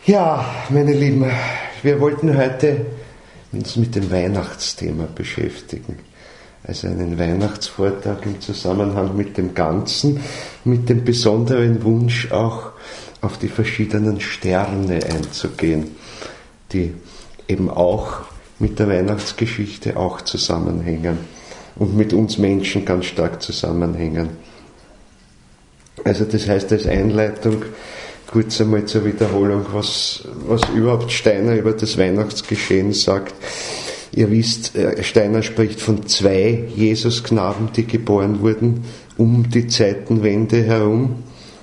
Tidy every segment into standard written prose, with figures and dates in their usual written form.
Ja, meine Lieben, wir wollten heute uns mit dem Weihnachtsthema beschäftigen. Also einen Weihnachtsvortrag im Zusammenhang mit dem Ganzen, mit dem besonderen Wunsch auch auf die verschiedenen Sterne einzugehen, die eben auch mit der Weihnachtsgeschichte auch zusammenhängen und mit uns Menschen ganz stark zusammenhängen. Also das heißt als Einleitung kurz einmal zur Wiederholung, was überhaupt Steiner über das Weihnachtsgeschehen sagt. Ihr wisst, Steiner spricht von 2 Jesusknaben, die geboren wurden, um die Zeitenwende herum.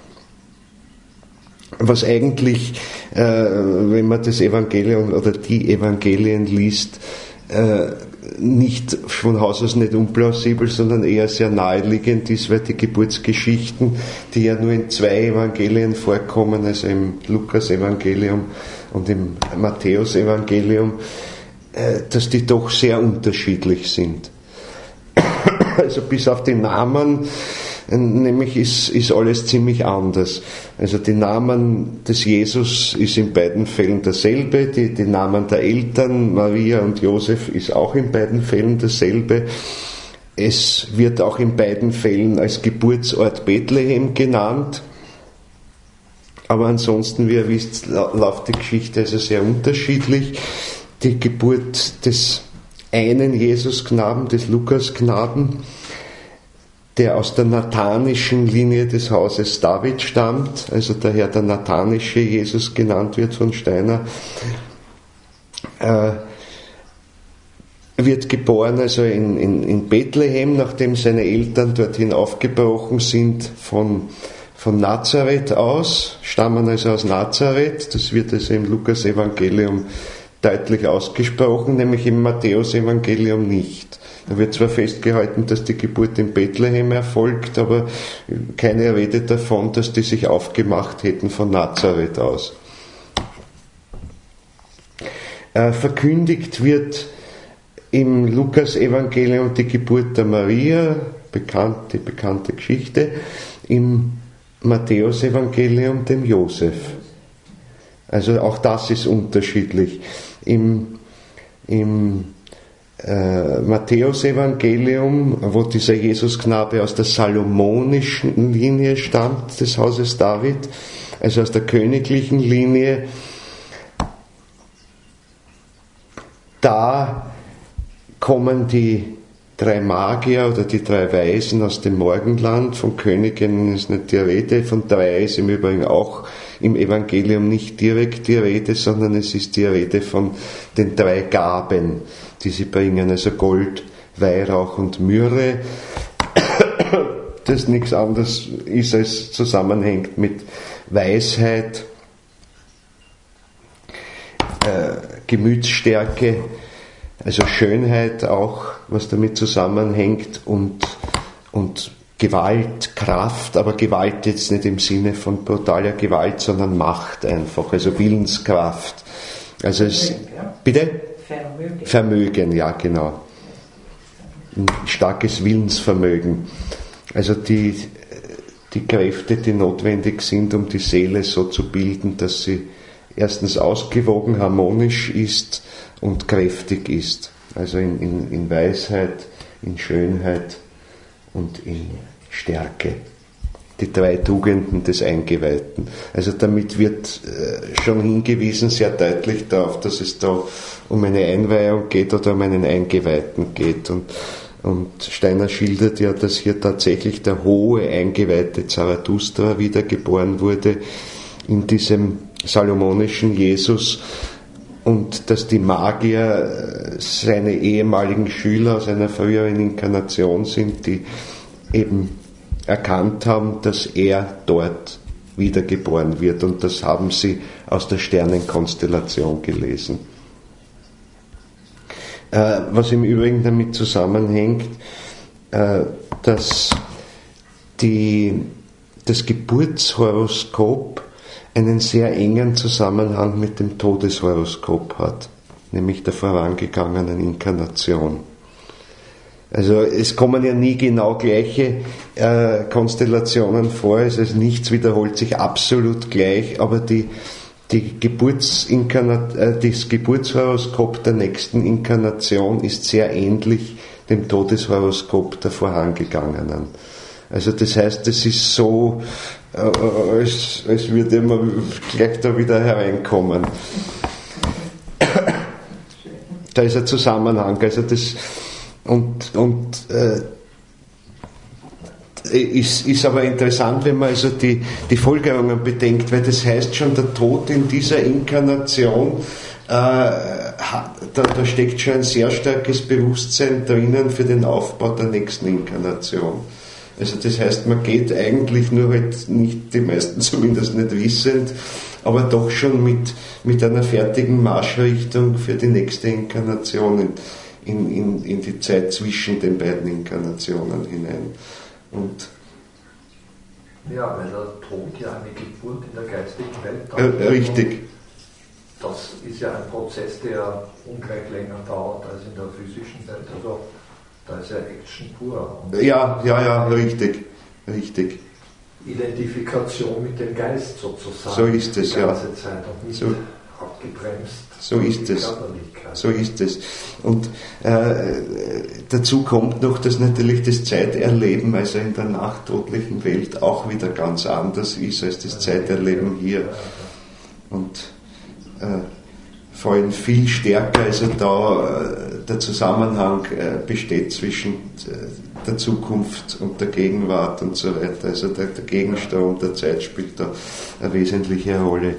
Was eigentlich, wenn man das Evangelium oder die Evangelien liest, nicht von Haus aus nicht unplausibel, sondern eher sehr naheliegend ist, weil die Geburtsgeschichten, die ja nur in 2 Evangelien vorkommen, also im Lukas-Evangelium und im Matthäus-Evangelium, dass die doch sehr unterschiedlich sind. Also bis auf die Namen, nämlich ist alles ziemlich anders. Also die Namen des Jesus ist in beiden Fällen dasselbe, die Namen der Eltern, Maria und Josef, ist auch in beiden Fällen dasselbe. Es wird auch in beiden Fällen als Geburtsort Bethlehem genannt. Aber ansonsten, wie ihr wisst, läuft die Geschichte also sehr unterschiedlich. Die Geburt des einen Jesusknaben, des Lukasknaben, der aus der nathanischen Linie des Hauses David stammt, also daher der nathanische Jesus genannt wird von Steiner, wird geboren also in Bethlehem, nachdem seine Eltern dorthin aufgebrochen sind von Nazareth aus, stammen also aus Nazareth. Das wird also im Lukas-Evangelium deutlich ausgesprochen, nämlich im Matthäus-Evangelium nicht. Da wird zwar festgehalten, dass die Geburt in Bethlehem erfolgt, aber keine Rede davon, dass die sich aufgemacht hätten von Nazareth aus. Verkündigt wird im Lukas-Evangelium die Geburt der Maria, die bekannte Geschichte, im Matthäus-Evangelium dem Josef. Also auch das ist unterschiedlich. Im Matthäus-Evangelium, wo dieser Jesusknabe aus der salomonischen Linie stammt, des Hauses David, also aus der königlichen Linie, da kommen die 3 Magier oder die 3 Weisen aus dem Morgenland. Von Königinnen ist nicht die Rede, von 3 ist im Übrigen auch im Evangelium nicht direkt die Rede, sondern es ist die Rede von den 3 Gaben, die sie bringen, also Gold, Weihrauch und Myrrhe, das nichts anderes ist, als zusammenhängt mit Weisheit, Gemütsstärke, also Schönheit auch, was damit zusammenhängt, und Gewalt, Kraft, aber Gewalt jetzt nicht im Sinne von brutaler Gewalt, sondern Macht einfach, also Willenskraft. Also bitte? Vermögen, ja genau. Ein starkes Willensvermögen. Also die Kräfte, die notwendig sind, um die Seele so zu bilden, dass sie erstens ausgewogen, harmonisch ist und kräftig ist. Also in Weisheit, in Schönheit und in Stärke. Die 3 Tugenden des Eingeweihten. Also damit wird schon hingewiesen, sehr deutlich darauf, dass es da um eine Einweihung geht oder um einen Eingeweihten geht. Und Steiner schildert ja, dass hier tatsächlich der hohe Eingeweihte Zarathustra wiedergeboren wurde in diesem salomonischen Jesus, und dass die Magier seine ehemaligen Schüler aus einer früheren Inkarnation sind, die eben erkannt haben, dass er dort wiedergeboren wird, und das haben sie aus der Sternenkonstellation gelesen. Was im Übrigen damit zusammenhängt, dass das Geburtshoroskop einen sehr engen Zusammenhang mit dem Todeshoroskop hat, nämlich der vorangegangenen Inkarnation. Also es kommen ja nie genau gleiche Konstellationen vor, also nichts wiederholt sich absolut gleich, aber die das Geburtshoroskop der nächsten Inkarnation ist sehr ähnlich dem Todeshoroskop der Vorangegangenen. Also das heißt, es ist so, als würde man gleich da wieder hereinkommen. Da ist ein Zusammenhang. Also das ist aber interessant, wenn man also die Folgerungen bedenkt, weil das heißt schon, der Tod in dieser Inkarnation, da steckt schon ein sehr starkes Bewusstsein drinnen für den Aufbau der nächsten Inkarnation. Also das heißt, man geht eigentlich nur halt nicht, die meisten zumindest nicht wissend, aber doch schon mit einer fertigen Marschrichtung für die nächste Inkarnation in die Zeit zwischen den beiden Inkarnationen hinein. Und ja, weil der Tod ja eine Geburt in der geistigen Welt darstellt. Richtig. Das ist ja ein Prozess, der ungleich länger dauert als in der physischen Welt. Also da ist ja Action pur. Und ja, richtig. Identifikation mit dem Geist sozusagen. So ist es, die ganze Zeit und nicht so. Abgebremst. So ist es. So ist es. Und dazu kommt noch, dass natürlich das Zeiterleben, also in der nachtodlichen Welt, auch wieder ganz anders ist als das Zeiterleben hier. Und vor allem viel stärker, also da der Zusammenhang besteht zwischen der Zukunft und der Gegenwart und so weiter. Also der Gegenstrom der Zeit spielt da eine wesentliche Rolle.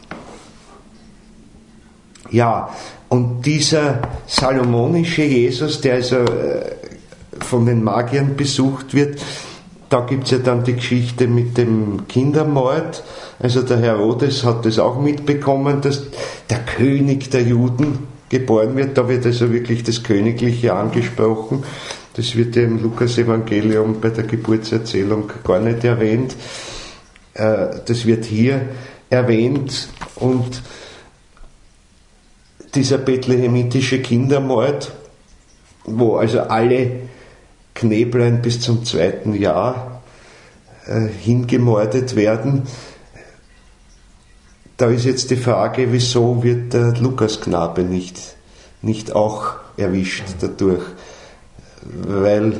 Ja, und dieser salomonische Jesus, der also von den Magiern besucht wird, da gibt es ja dann die Geschichte mit dem Kindermord. Also der Herodes hat das auch mitbekommen, dass der König der Juden geboren wird. Da wird also wirklich das Königliche angesprochen. Das wird ja im Lukas-Evangelium bei der Geburtserzählung gar nicht erwähnt. Das wird hier erwähnt und dieser bethlehemitische Kindermord, wo also alle Knäblein bis zum 2. Jahr hingemordet werden. Da ist jetzt die Frage, wieso wird der Lukasknabe nicht auch erwischt dadurch? Weil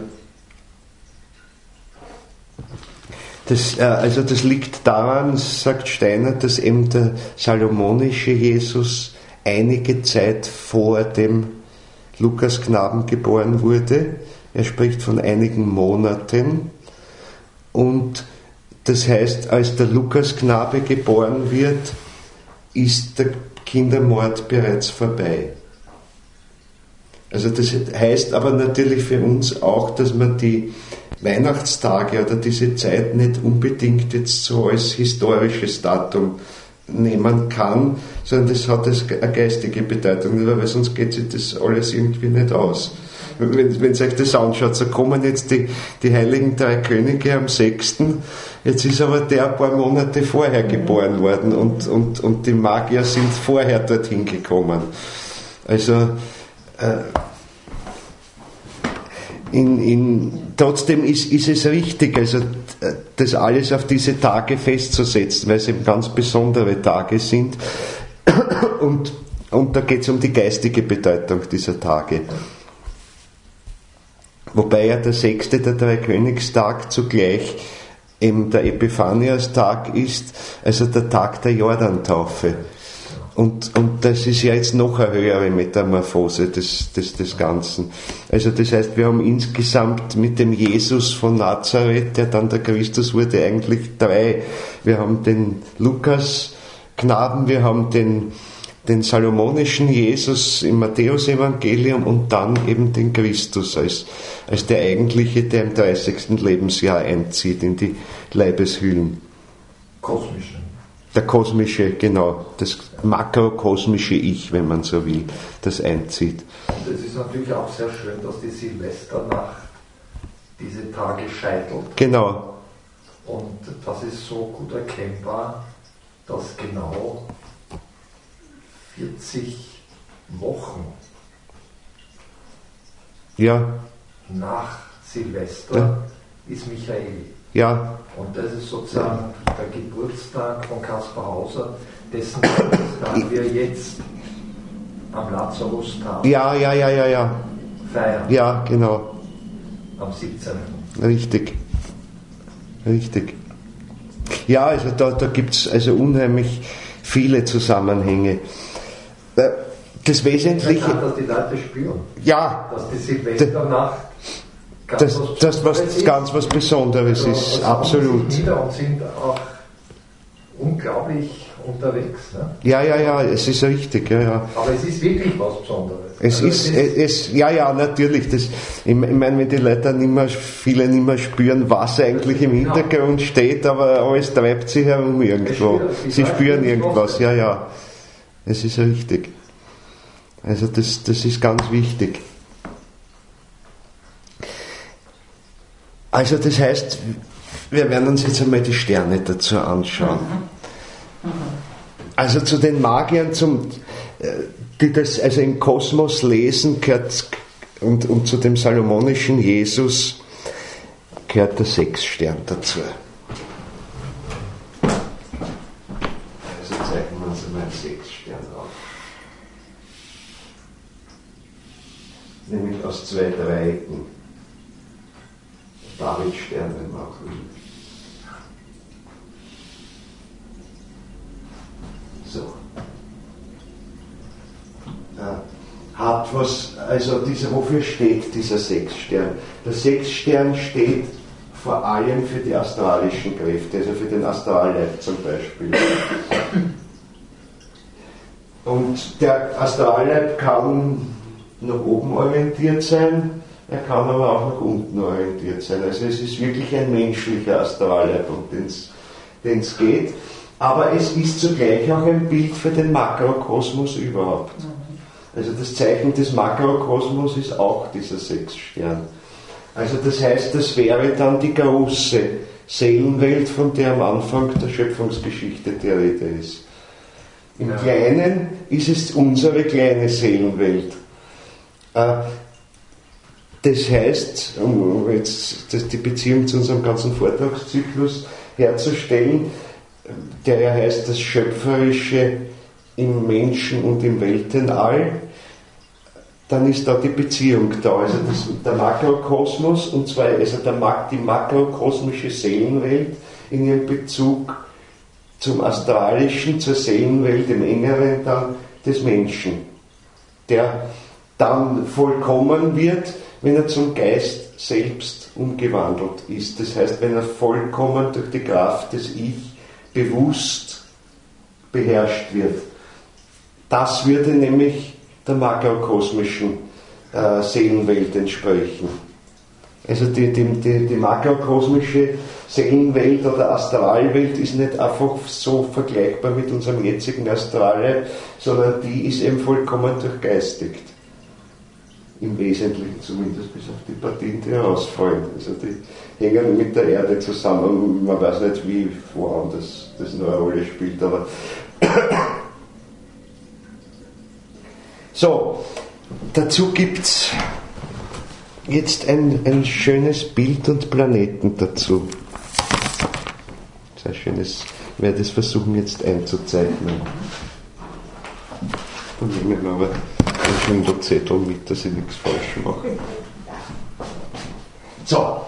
das liegt daran, sagt Steiner, dass eben der salomonische Jesus einige Zeit vor dem Lukasknaben geboren wurde. Er spricht von einigen Monaten. Und das heißt, als der Lukasknabe geboren wird, ist der Kindermord bereits vorbei. Also das heißt aber natürlich für uns auch, dass man die Weihnachtstage oder diese Zeit nicht unbedingt jetzt so als historisches Datum nehmen kann, sondern das hat eine geistige Bedeutung, weil sonst geht sich das alles irgendwie nicht aus. Wenn ihr euch das anschaut, so kommen jetzt die heiligen 3 Könige am 6. Jetzt ist aber der ein paar Monate vorher geboren worden und die Magier sind vorher dorthin gekommen. Also trotzdem ist es richtig, also das alles auf diese Tage festzusetzen, weil es eben ganz besondere Tage sind. Und da geht es um die geistige Bedeutung dieser Tage. Wobei ja der 6., der Dreikönigstag, zugleich eben der Epiphaniastag ist, also der Tag der Jordantaufe. Und das ist ja jetzt noch eine höhere Metamorphose des Ganzen. Also das heißt, wir haben insgesamt mit dem Jesus von Nazareth, der dann der Christus wurde, eigentlich 3. Wir haben den Lukas-Knaben, wir haben den salomonischen Jesus im Matthäus-Evangelium und dann eben den Christus als der eigentliche, der im 30. Lebensjahr einzieht in die Leibeshüllen. Kosmische. Der kosmische, genau, das makrokosmische Ich, wenn man so will, das einzieht. Und es ist natürlich auch sehr schön, dass die Silvesternacht diese Tage scheitelt. Genau. Und das ist so gut erkennbar, dass genau 40 Wochen nach Silvester ist Michael. Ja. Und das ist sozusagen der Geburtstag von Kaspar Hauser, dessen Geburtstag wir jetzt am Lazarustag feiern. Ja, genau. Am 17. Richtig. Ja, also da gibt es also unheimlich viele Zusammenhänge. Das Wesentliche. Dass die Leute spüren. Ja. Dass die Silvesternacht ganz was Besonderes ist, absolut. Sie nieder und sind auch unglaublich unterwegs. Ne? Ja, es ist richtig. Ja. Aber es ist wirklich was Besonderes. Natürlich. Ich meine, wenn die Leute viele nicht mehr spüren, was eigentlich im Hintergrund steht, aber es treibt sich herum irgendwo. Sie spüren irgendwas, ja. Es ist richtig. Also das ist ganz wichtig. Also das heißt, wir werden uns jetzt einmal die Sterne dazu anschauen. Also zu den Magiern, die das also im Kosmos lesen, gehört und zu dem salomonischen Jesus gehört der Sechsstern dazu. Also zeichnen wir uns einmal einen Sechsstern auf. Nämlich aus 2 Dreiecken. Davidstern, wenn man auch will. So. Hat was, also wofür steht dieser Sechsstern? Der Sechsstern steht vor allem für die astralischen Kräfte, also für den Astralleib zum Beispiel. Und der Astralleib kann nach oben orientiert sein, er kann aber auch nach unten orientiert sein. Also es ist wirklich ein menschlicher Astralleib, um den es geht. Aber es ist zugleich auch ein Bild für den Makrokosmos überhaupt. Also das Zeichen des Makrokosmos ist auch dieser Sechsstern. Also das heißt, das wäre dann die große Seelenwelt, von der am Anfang der Schöpfungsgeschichte die Rede ist. Im Kleinen ist es unsere kleine Seelenwelt. Das heißt, um jetzt die Beziehung zu unserem ganzen Vortragszyklus herzustellen, der ja heißt das Schöpferische im Menschen und im Weltenall, dann ist da die Beziehung da. Also der Makrokosmos, und zwar also die makrokosmische Seelenwelt in ihrem Bezug zum Astralischen, zur Seelenwelt im Engeren dann des Menschen, der dann vollkommen wird, wenn er zum Geist selbst umgewandelt ist. Das heißt, wenn er vollkommen durch die Kraft des Ich bewusst beherrscht wird. Das würde nämlich der makrokosmischen Seelenwelt entsprechen. Also die makrokosmische Seelenwelt oder Astralwelt ist nicht einfach so vergleichbar mit unserem jetzigen Astralleib, sondern die ist eben vollkommen durchgeistigt. Im Wesentlichen zumindest, bis auf die Partien, die herausfallen. Also die hängen mit der Erde zusammen. Man weiß nicht, wie woanders das noch eine Rolle spielt, aber so, dazu gibt es jetzt ein schönes Bild und Planeten dazu. Sehr schönes, ich werde es versuchen jetzt einzuzeichnen. Dann nehmen wir aber einen Schwindelzettel mit, dass ich nichts falsch mache. So,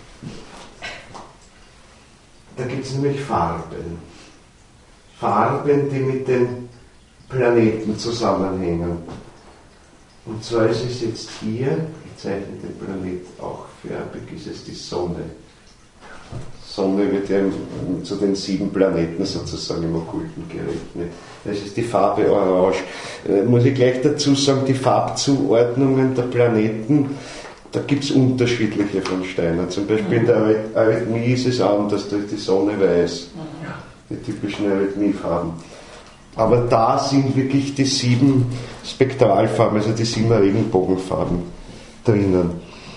da gibt es nämlich Farben. Farben, die mit den Planeten zusammenhängen. Und zwar ist es jetzt hier, ich zeichne den Planet auch farbig, ist es die Sonne. Sonne wird ja zu den 7 Planeten sozusagen im Okkulten gerechnet. Das ist die Farbe Orange. Muss ich gleich dazu sagen, die Farbzuordnungen der Planeten, da gibt es unterschiedliche von Steiner. Zum Beispiel in der Arrhythmie ist es anders, da ist die Sonne weiß. Die typischen Arrhythmiefarben. Aber da sind wirklich die 7 Spektralfarben, also die 7 Regenbogenfarben drinnen.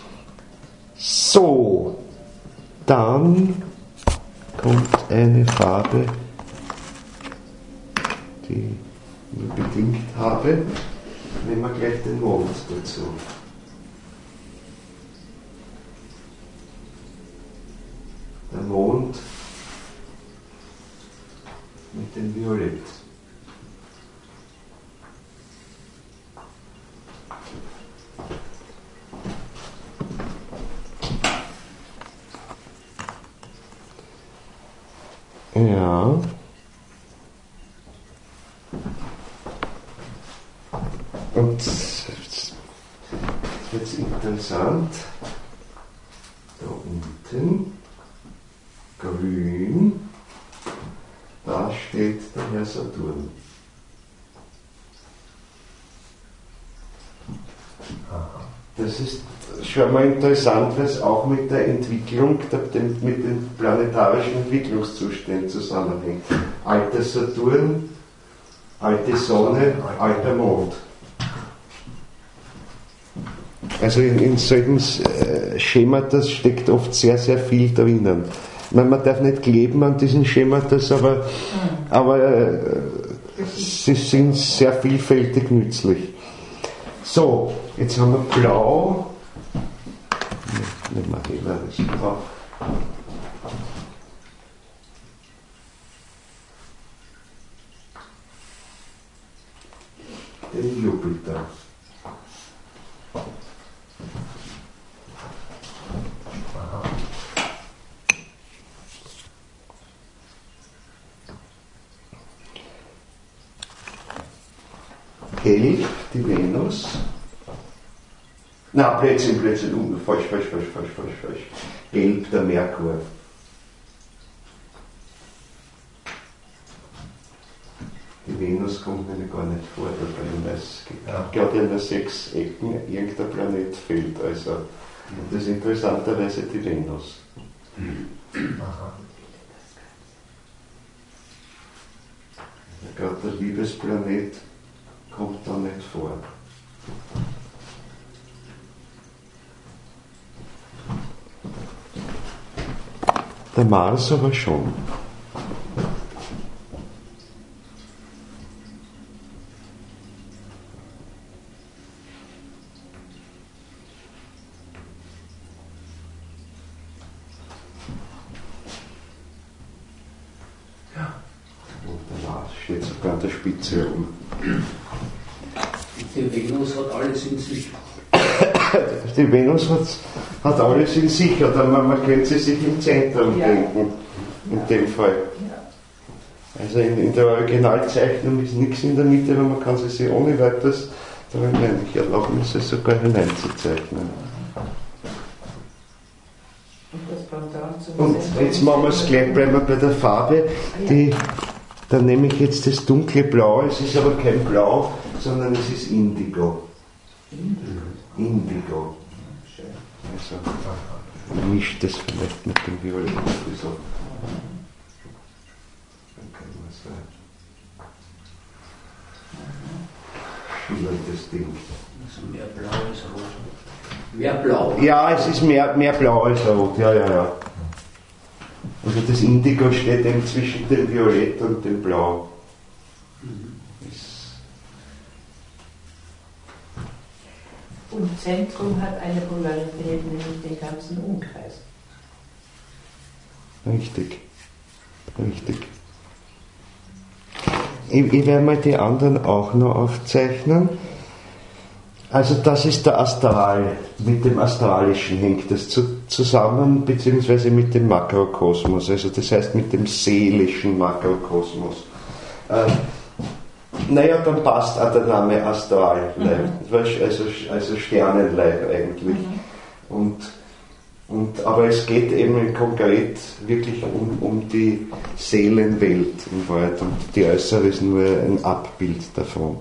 So, dann kommt eine Farbe, die ich nur bedingt habe. Nehmen wir gleich den Mond dazu. Der Mond dem Violett. Ja. Und jetzt wird es interessant. Da unten, grün, da steht der Herr Saturn. Das ist schon mal interessant, weil es auch mit der Entwicklung, mit den planetarischen Entwicklungszuständen zusammenhängt. Alter Saturn, alte Sonne, alter Mond. Also in solchen Schemata steckt oft sehr, sehr viel drinnen. Man darf nicht kleben an diesen Schematas, aber sie sind sehr vielfältig nützlich. So, jetzt haben wir Blau. Nehmen wir heller das drauf. Den Jupiter. Gelb, die Venus. Na, Blödsinn, falsch. Gelb, der Merkur. Die Venus kommt mir gar nicht vor dabei, weil es gerade in den 6 Ecken irgendein Planet fehlt. Also, das ist interessanterweise die Venus. Gerade der Liebesplanet kommt da nicht vor. Der Mars aber schon. Ja. Und der Mars steht sogar an der Spitze rum. Die Venus hat alles in sich. Die Venus hat alles in sich, oder man könnte sie sich im Zentrum denken, in dem Fall. Also in der Originalzeichnung ist nichts in der Mitte, aber man kann sie sich ohne weiteres darin nehmen. Ich erlaube mir sie sogar hineinzuzeichnen. Und jetzt machen wir es gleich, bleiben wir bei der Farbe. Da nehme ich jetzt das dunkle Blau, es ist aber kein Blau, sondern es ist Indigo. Indigo. Also, mischt das vielleicht mit dem Violett ein bisschen. Dann können wir so schillerndes Ding. Also mehr Blau als Rot. Mehr Blau? Ja, es ist mehr Blau als Rot, ja. Also das Indigo steht eben zwischen dem Violett und dem Blau. Und Zentrum hat eine Polarität, nämlich den ganzen Umkreis. Richtig. Ich werde mal die anderen auch noch aufzeichnen. Also das ist der Astral. Mit dem Astralischen hängt das zusammen, beziehungsweise mit dem Makrokosmos. Also das heißt mit dem seelischen Makrokosmos. Naja, dann passt auch der Name Astralleib, also Sternenleib eigentlich. Aber es geht eben konkret wirklich um die Seelenwelt in Wahrheit und die Äußere ist nur ein Abbild davon.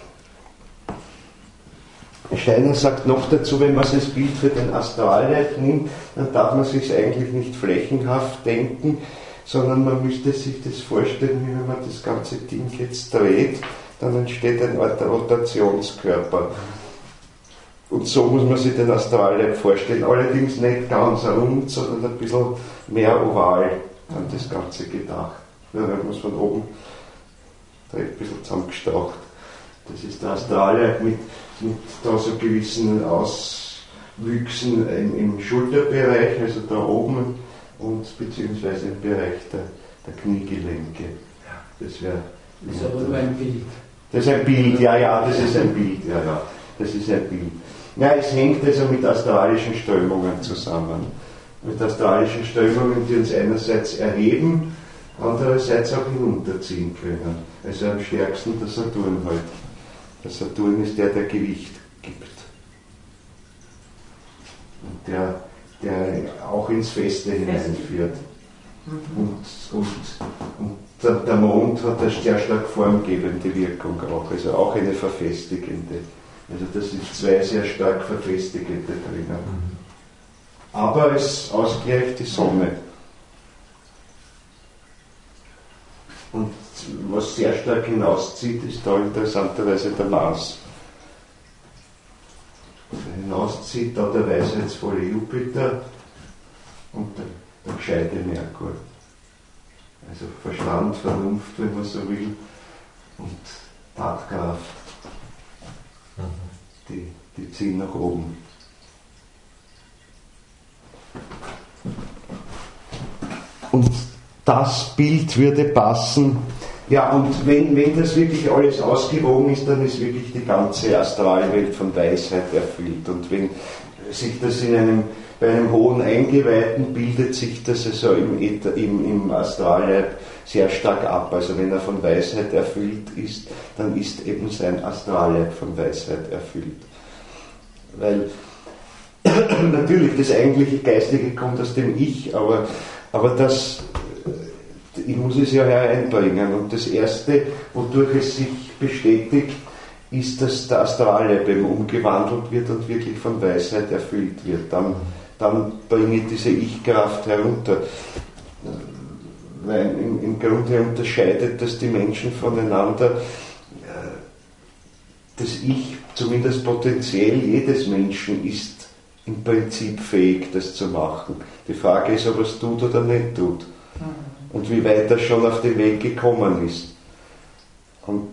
Steiner sagt noch dazu, wenn man es als Bild für den Astralleib nimmt, dann darf man sich eigentlich nicht flächenhaft denken, sondern man müsste sich das vorstellen, wie wenn man das ganze Ding jetzt dreht, dann entsteht ein Art Rotationskörper. Und so muss man sich den Astralleib vorstellen, allerdings nicht ganz rund, sondern ein bisschen mehr oval an das Ganze gedacht. Ja, wenn man es von oben dreht, ein bisschen zusammengestaucht. Das ist der Astralleib mit da so gewissen Auswüchsen im Schulterbereich, also da oben und beziehungsweise im Bereich der Kniegelenke. Das wäre. Das ist aber nur ein Bild. Das ist ein Bild, ja, das ist ein Bild, ja, das ist ein Bild. Ja, es hängt also mit astralischen Strömungen zusammen. Mit astralischen Strömungen, die uns einerseits erheben, andererseits auch hinunterziehen können. Also am stärksten der Saturn halt. Der Saturn ist der Gewicht gibt. Und der auch ins Feste hineinführt. Und der Mond hat eine sehr stark formgebende Wirkung auch, also auch eine verfestigende. Also das sind zwei sehr stark verfestigende drinnen. Aber es ausgleicht die Sonne. Und was sehr stark hinauszieht, ist da interessanterweise der Mars. Hinauszieht da der weisheitsvolle Jupiter und der gescheite Merkur. Also Verstand, Vernunft, wenn man so will, und Tatkraft. Die ziehen nach oben. Und das Bild würde passen. Ja, und wenn das wirklich alles ausgewogen ist, dann ist wirklich die ganze Astralwelt von Weisheit erfüllt. Und wenn sich das bei einem hohen Eingeweihten bildet sich das also im Astralleib sehr stark ab. Also wenn er von Weisheit erfüllt ist, dann ist eben sein Astralleib von Weisheit erfüllt. Weil natürlich das eigentliche Geistige kommt aus dem Ich, aber ich muss es ja hereinbringen. Und das Erste, wodurch es sich bestätigt, ist, dass der Astralleib eben umgewandelt wird und wirklich von Weisheit erfüllt wird. Dann bringe ich diese Ich-Kraft herunter. Weil im Grunde unterscheidet das die Menschen voneinander. Das Ich, zumindest potenziell jedes Menschen, ist im Prinzip fähig, das zu machen. Die Frage ist, ob er es tut oder nicht tut. Und wie weit er schon auf den Weg gekommen ist. Und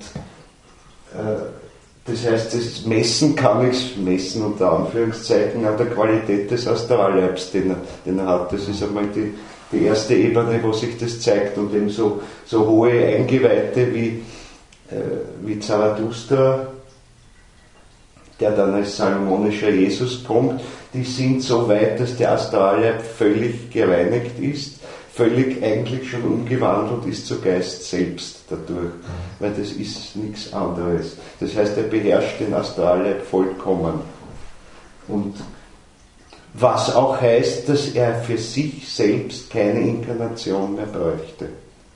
das heißt, das messen kann ich messen unter Anführungszeichen an der Qualität des Astralleibs, den er hat. Das ist einmal die erste Ebene, wo sich das zeigt. Und eben so hohe Eingeweihte wie Zarathustra, der dann als salomonischer Jesus kommt, die sind so weit, dass der Astralleib völlig gereinigt ist, völlig eigentlich schon umgewandelt ist zu Geist selbst dadurch, weil das ist nichts anderes. Das heißt, er beherrscht den Astralleib vollkommen. Und was auch heißt, dass er für sich selbst keine Inkarnation mehr bräuchte.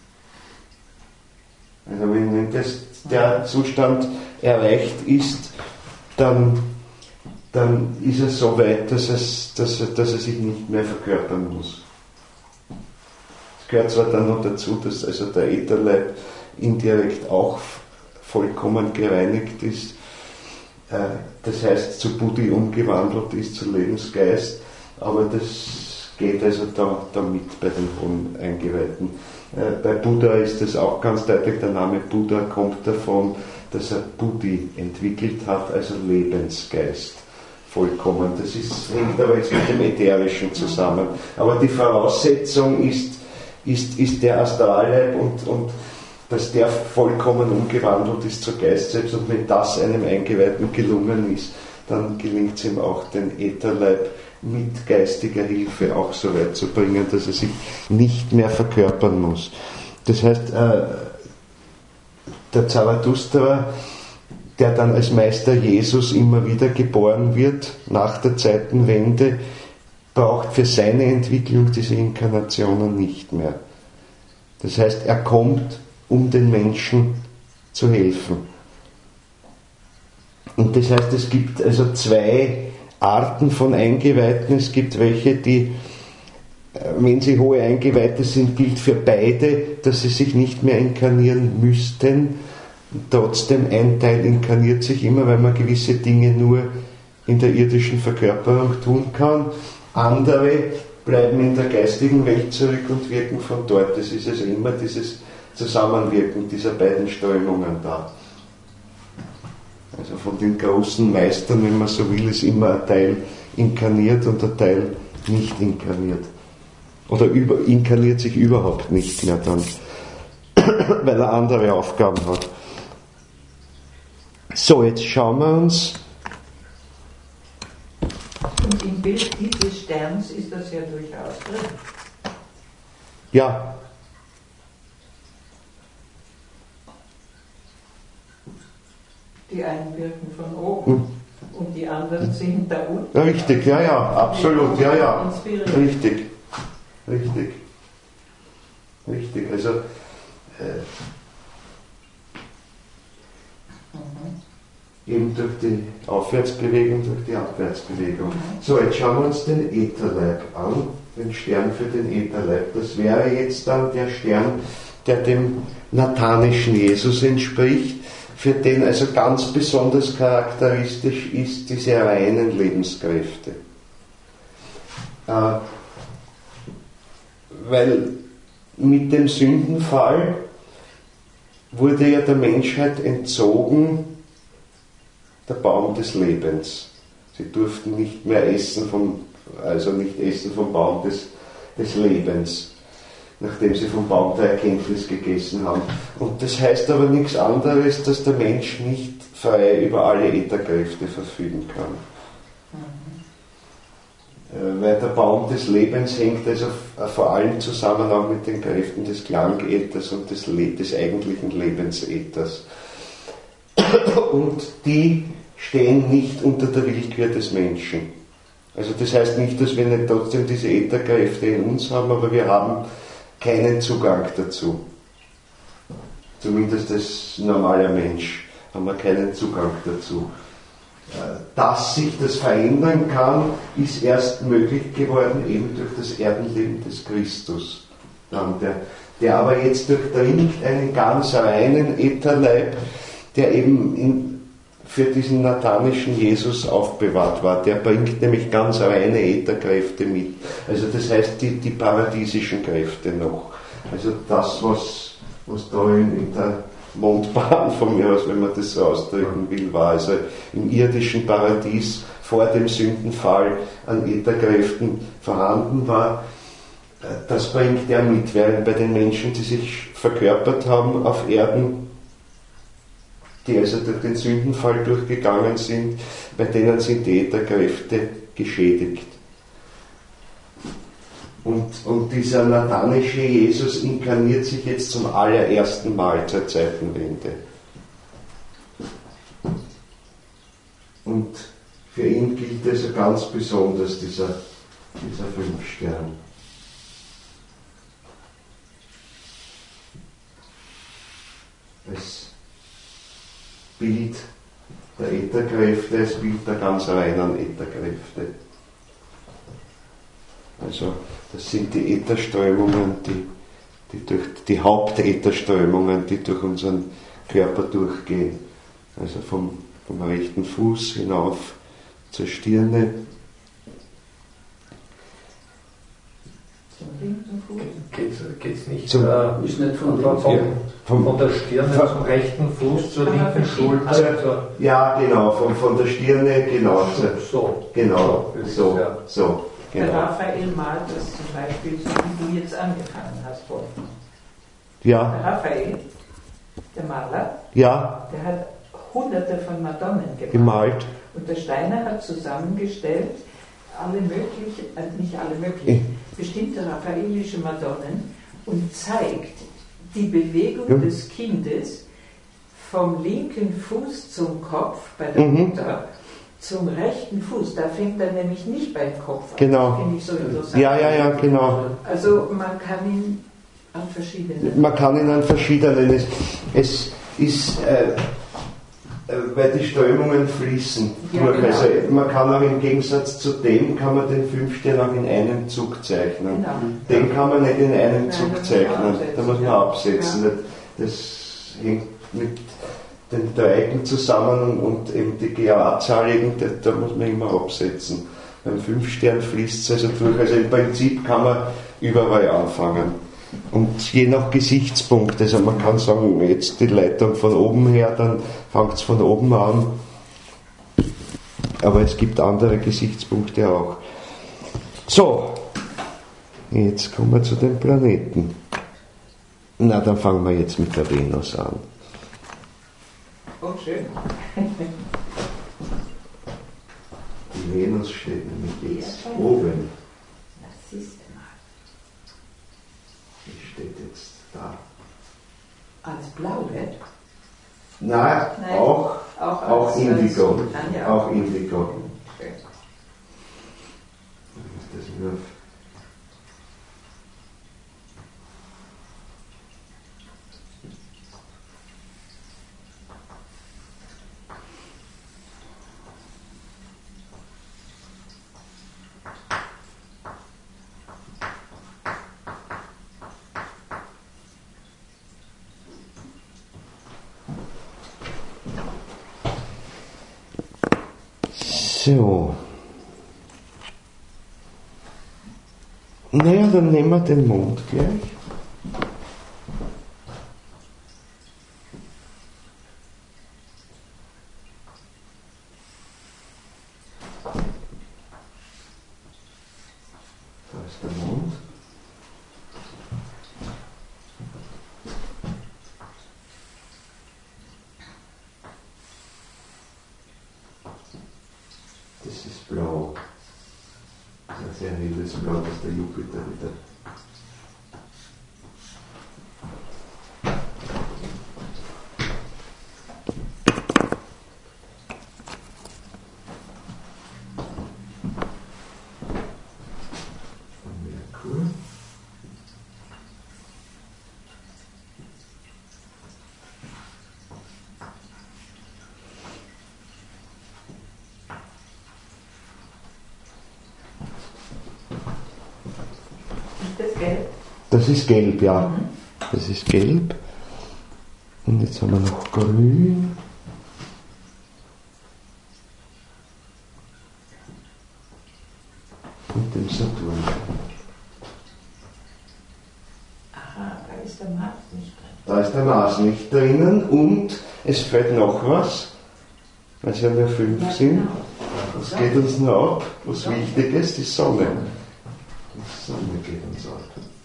Also wenn der Zustand erreicht ist, dann ist es so weit, dass er sich nicht mehr verkörpern muss. Es gehört zwar dann noch dazu, dass also der Ätherleib indirekt auch vollkommen gereinigt ist, das heißt zu Buddhi umgewandelt ist, zu Lebensgeist, aber das geht also da mit bei den hohen Eingeweihten. Bei Buddha ist das auch ganz deutlich, der Name Buddha kommt davon, dass er Buddhi entwickelt hat, also Lebensgeist, vollkommen. Das hängt aber jetzt mit dem Ätherischen zusammen. Aber die Voraussetzung ist der Astralleib und dass der vollkommen umgewandelt ist zu Geist selbst. Und wenn das einem Eingeweihten gelungen ist, dann gelingt es ihm auch, den Ätherleib mit geistiger Hilfe auch so weit zu bringen, dass er sich nicht mehr verkörpern muss. Das heißt, der Zarathustra, der dann als Meister Jesus immer wieder geboren wird, nach der Zeitenwende, braucht für seine Entwicklung diese Inkarnationen nicht mehr. Das heißt, er kommt, um den Menschen zu helfen. Und das heißt, es gibt also zwei Arten von Eingeweihten. Es gibt welche, die, wenn sie hohe Eingeweihte sind, gilt für beide, dass sie sich nicht mehr inkarnieren müssten. Trotzdem, ein Teil inkarniert sich immer, weil man gewisse Dinge nur in der irdischen Verkörperung tun kann. Andere bleiben in der geistigen Welt zurück und wirken von dort. Das ist also immer dieses Zusammenwirken dieser beiden Strömungen da. Also von den großen Meistern, wenn man so will, ist immer ein Teil inkarniert und ein Teil nicht inkarniert. Oder inkarniert sich überhaupt nicht mehr dann. weil er andere Aufgaben hat. So, jetzt schauen wir uns. Und im Bild dieses Sterns ist das ja durchaus drin. Ja. Die einen wirken von oben und die anderen sind da unten. Richtig, ja, absolut, ja. Richtig. Also, eben durch die Aufwärtsbewegung, durch die Abwärtsbewegung. So, jetzt schauen wir uns den Ätherleib an, den Stern für den Ätherleib. Das wäre jetzt dann der Stern, der dem nathanischen Jesus entspricht, für den also ganz besonders charakteristisch ist diese reinen Lebenskräfte. Weil mit dem Sündenfall wurde ja der Menschheit entzogen der Baum des Lebens. Sie durften nicht mehr essen vom Baum des Lebens, nachdem sie vom Baum der Erkenntnis gegessen haben. Und das heißt aber nichts anderes, dass der Mensch nicht frei über alle Ätherkräfte verfügen kann. Weil der Baum des Lebens hängt also vor allem zusammen auch mit den Kräften des Klangäthers und des eigentlichen Lebensäthers. Und die stehen nicht unter der Willkür des Menschen. Also das heißt nicht, dass wir nicht trotzdem diese Ätherkräfte in uns haben, aber wir haben keinen Zugang dazu. Zumindest als normaler Mensch haben wir keinen Zugang dazu. Dass sich das verändern kann, ist erst möglich geworden eben durch das Erdenleben des Christus. Der aber jetzt durchdringt einen ganz reinen Ätherleib, der eben für diesen nathanischen Jesus aufbewahrt war. Der bringt nämlich ganz reine Ätherkräfte mit. Also das heißt die paradiesischen Kräfte noch. Also das, was da in der Mondbahn von mir aus, wenn man das so ausdrücken will, war. Also im irdischen Paradies vor dem Sündenfall an Ätherkräften vorhanden war. Das bringt er mit, während bei den Menschen, die sich verkörpert haben auf Erden, die also durch den Sündenfall durchgegangen sind, bei denen sind die Ätherkräfte geschädigt. Und dieser nathanische Jesus inkarniert sich jetzt zum allerersten Mal zur Zeitenwende. Und für ihn gilt also ganz besonders dieser Fünfstern. Als Bild der Ätherkräfte, als Bild der ganz reinen Ätherkräfte. Also das sind die Ätherströmungen, die Hauptätherströmungen, die durch unseren Körper durchgehen. Also vom rechten Fuß hinauf zur Stirne. Zum linken Fuß? Geht's nicht, ist nicht von der Stirne zum rechten Fuß zur linken Schulter? Ja, genau, von der Stirne, genau. So. Der Genau. Raphael malt das zum Beispiel so, wie du jetzt angefangen hast, Wolfgang. Ja. Der Raphael, der Maler, Ja. der hat hunderte von Madonnen Gemalt. Und der Steiner hat zusammengestellt, bestimmte raphaelische Madonnen und zeigt die Bewegung des Kindes vom linken Fuß zum Kopf bei der Mutter zum rechten Fuß. Da fängt er nämlich nicht beim Kopf an. Genau. Das finde ich so interessant. Ja, genau. Also man kann ihn an verschiedenen. Es ist, weil die Strömungen fließen ja, durch. Genau. Also man kann auch im Gegensatz zu dem, kann man den Fünfstern auch in einem Zug zeichnen. Genau. Den kann man nicht in einem Zug zeichnen. Da muss man ja. absetzen. Ja. Das hängt mit den Dreiecken zusammen und eben die GA-zahligen, da muss man immer absetzen. Beim Fünfstern fließt es also durch. Also im Prinzip kann man überall anfangen. Und je nach Gesichtspunkt, also man kann sagen, jetzt die Leitung von oben her, dann fängt es von oben an. Aber es gibt andere Gesichtspunkte auch. So, jetzt kommen wir zu den Planeten. Na, dann fangen wir jetzt mit der Venus an. Oh, schön. Die Venus steht nämlich jetzt oben. Na, siehst du mal. Die steht jetzt da. Als Blauett? Nein, auch Indigo. Ja. Auch Indigo. Schön. Das nur so. Naja, dann nehmen wir den Mond gleich. Da ist der Mond. Das ist blau. Das ist ein sehr helles Blau, das ist der Jupiter wieder. Merkur. Ist das gelb? Das ist gelb, ja. Das ist gelb. Und jetzt haben wir noch grün. Und den Saturn. Aha, da ist der Mars nicht drin. Da ist der Mars nicht drinnen und es fällt noch was, weil es ja nur 5 Ja, sind. genau. Was geht uns noch ab? Was Wichtiges? Die Sonne. Die Sonne geht uns ab.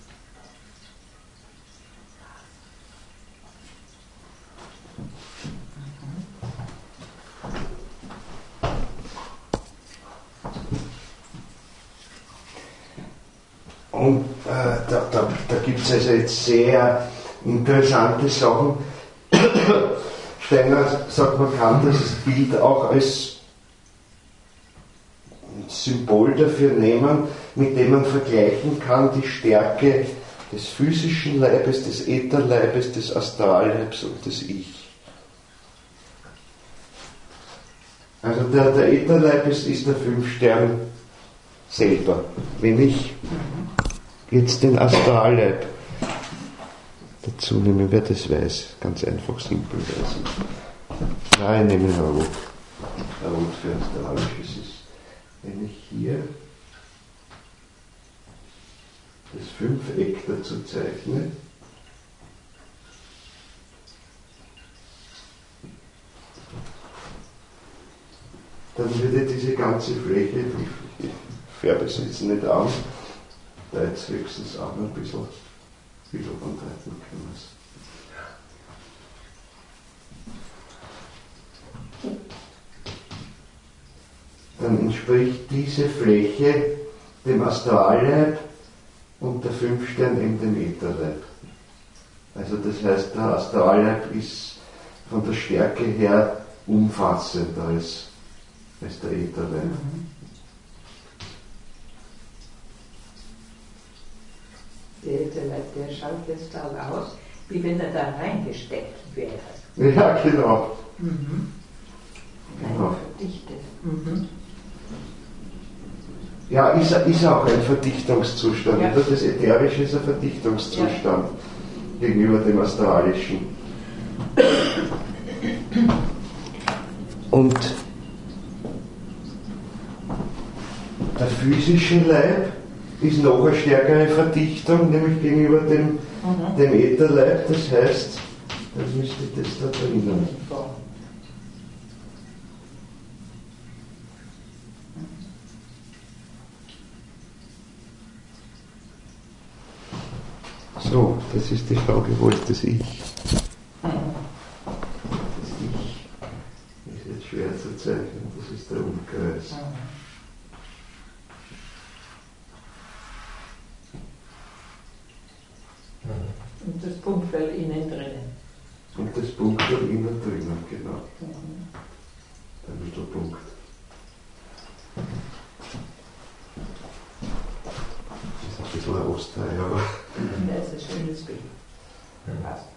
Und da gibt es also jetzt sehr interessante Sachen. Steiner sagt, man kann das Bild auch als Symbol dafür nehmen, mit dem man vergleichen kann die Stärke des physischen Leibes, des Ätherleibes, des Astralleibes und des Ich. Also der Ätherleib ist der Fünfstern selber. Wenn ich jetzt den Astralleib dazu nehme, wer das weiß, ganz einfach, simpel weiß. Nein, ich nehme ein Rot. Ein Rot für Astralisches ist, wenn ich hier das Fünfeck dazu zeichne, dann würde diese ganze Fläche, ich färbe es jetzt nicht an, da jetzt höchstens auch noch ein bisschen andeuten können wir es. Dann entspricht diese Fläche dem Astralleib und der Fünfstern eben dem Ätherleib. Also das heißt, der Astralleib ist von der Stärke her umfassender als der Ätherleib. Der Ätherleib, der schaut jetzt auch aus, wie wenn er da reingesteckt wäre. Ja, genau. Genau. Verdichtet. Ja, ist auch ein Verdichtungszustand. Ja. Das Ätherische ist ein Verdichtungszustand gegenüber dem Astralischen. Und der physische Leib ist noch eine stärkere Verdichtung, nämlich gegenüber dem Ätherleib. Das heißt, das müsste das da drinnen. So, das ist die Frage, wo ist das Ich? Das Ich ist jetzt schwer zu zeichnen, das ist der Umkreis. Und das Punktfeld innen drinnen. Und das Punktfeld innen drinnen, genau. Der Mittelpunkt. Das ist ein bisschen ein Ostteil, aber. Das ist ein schönes Bild. Passt.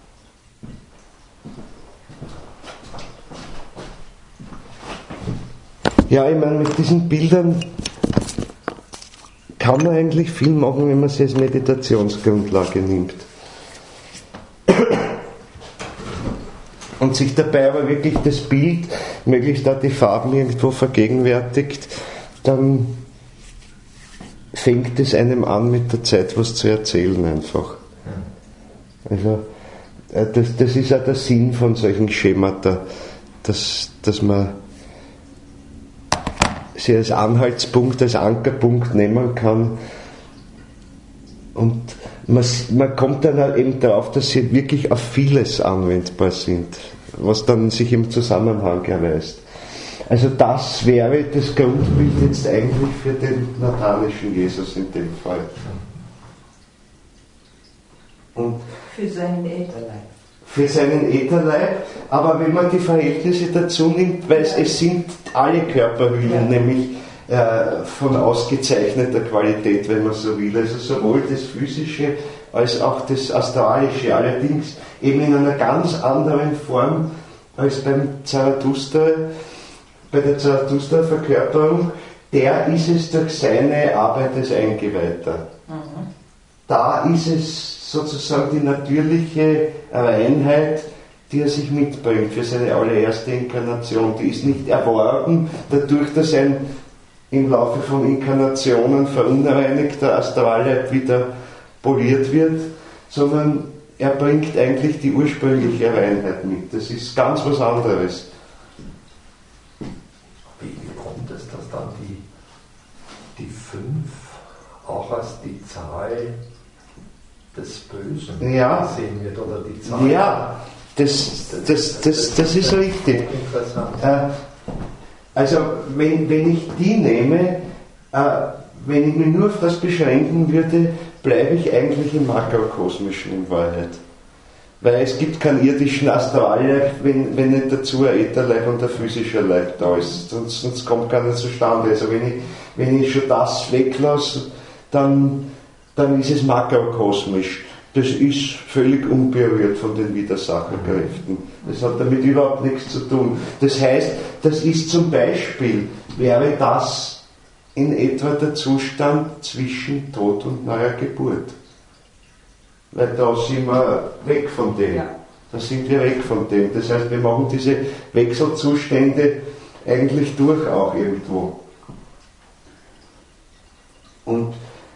Ja, ich meine, mit diesen Bildern kann man eigentlich viel machen, wenn man sie als Meditationsgrundlage nimmt. Und sich dabei aber wirklich das Bild, möglichst auch die Farben irgendwo vergegenwärtigt, dann fängt es einem an, mit der Zeit was zu erzählen einfach. Also das ist auch der Sinn von solchen Schemata, dass man sie als Anhaltspunkt, als Ankerpunkt nehmen kann. Und man kommt dann halt eben darauf, dass sie wirklich auf vieles anwendbar sind, was dann sich im Zusammenhang erweist. Also das wäre das Grundbild jetzt eigentlich für den nathanischen Jesus in dem Fall. Und für seinen Ätherleib. Für seinen Ätherleib, aber wenn man die Verhältnisse dazu nimmt, weil es sind alle Körperhüllen, nämlich von ausgezeichneter Qualität, wenn man so will. Also sowohl das Physische als auch das Astralische, allerdings eben in einer ganz anderen Form als beim Zarathustra, bei der Zarathustra-Verkörperung. Der ist es durch seine Arbeit als Eingeweihter. Da ist es sozusagen die natürliche Reinheit, die er sich mitbringt für seine allererste Inkarnation. Die ist nicht erworben dadurch, dass ein im Laufe von Inkarnationen verunreinigter Astralleib wieder poliert wird, sondern er bringt eigentlich die ursprüngliche Reinheit mit. Das ist ganz was anderes. Wie kommt es, dass dann die 5 auch als die Zahl des Bösen gesehen wird, oder die Zahl? Ja, das ist richtig. Interessant. Also wenn ich die nehme, wenn ich mich nur auf das beschränken würde, bleibe ich eigentlich im Makrokosmischen in Wahrheit. Weil es gibt keinen irdischen Astralleib, wenn nicht dazu ein Ätherleib und ein physischer Leib da ist. Sonst kommt keiner zustande. Also wenn ich schon das weglasse, dann ist es makrokosmisch. Das ist völlig unberührt von den Widersacherkräften. Das hat damit überhaupt nichts zu tun. Das heißt, das ist zum Beispiel, wäre das in etwa der Zustand zwischen Tod und neuer Geburt. Weil da sind wir weg von dem. Ja. Da sind wir weg von dem. Das heißt, wir machen diese Wechselzustände eigentlich durch auch irgendwo. Und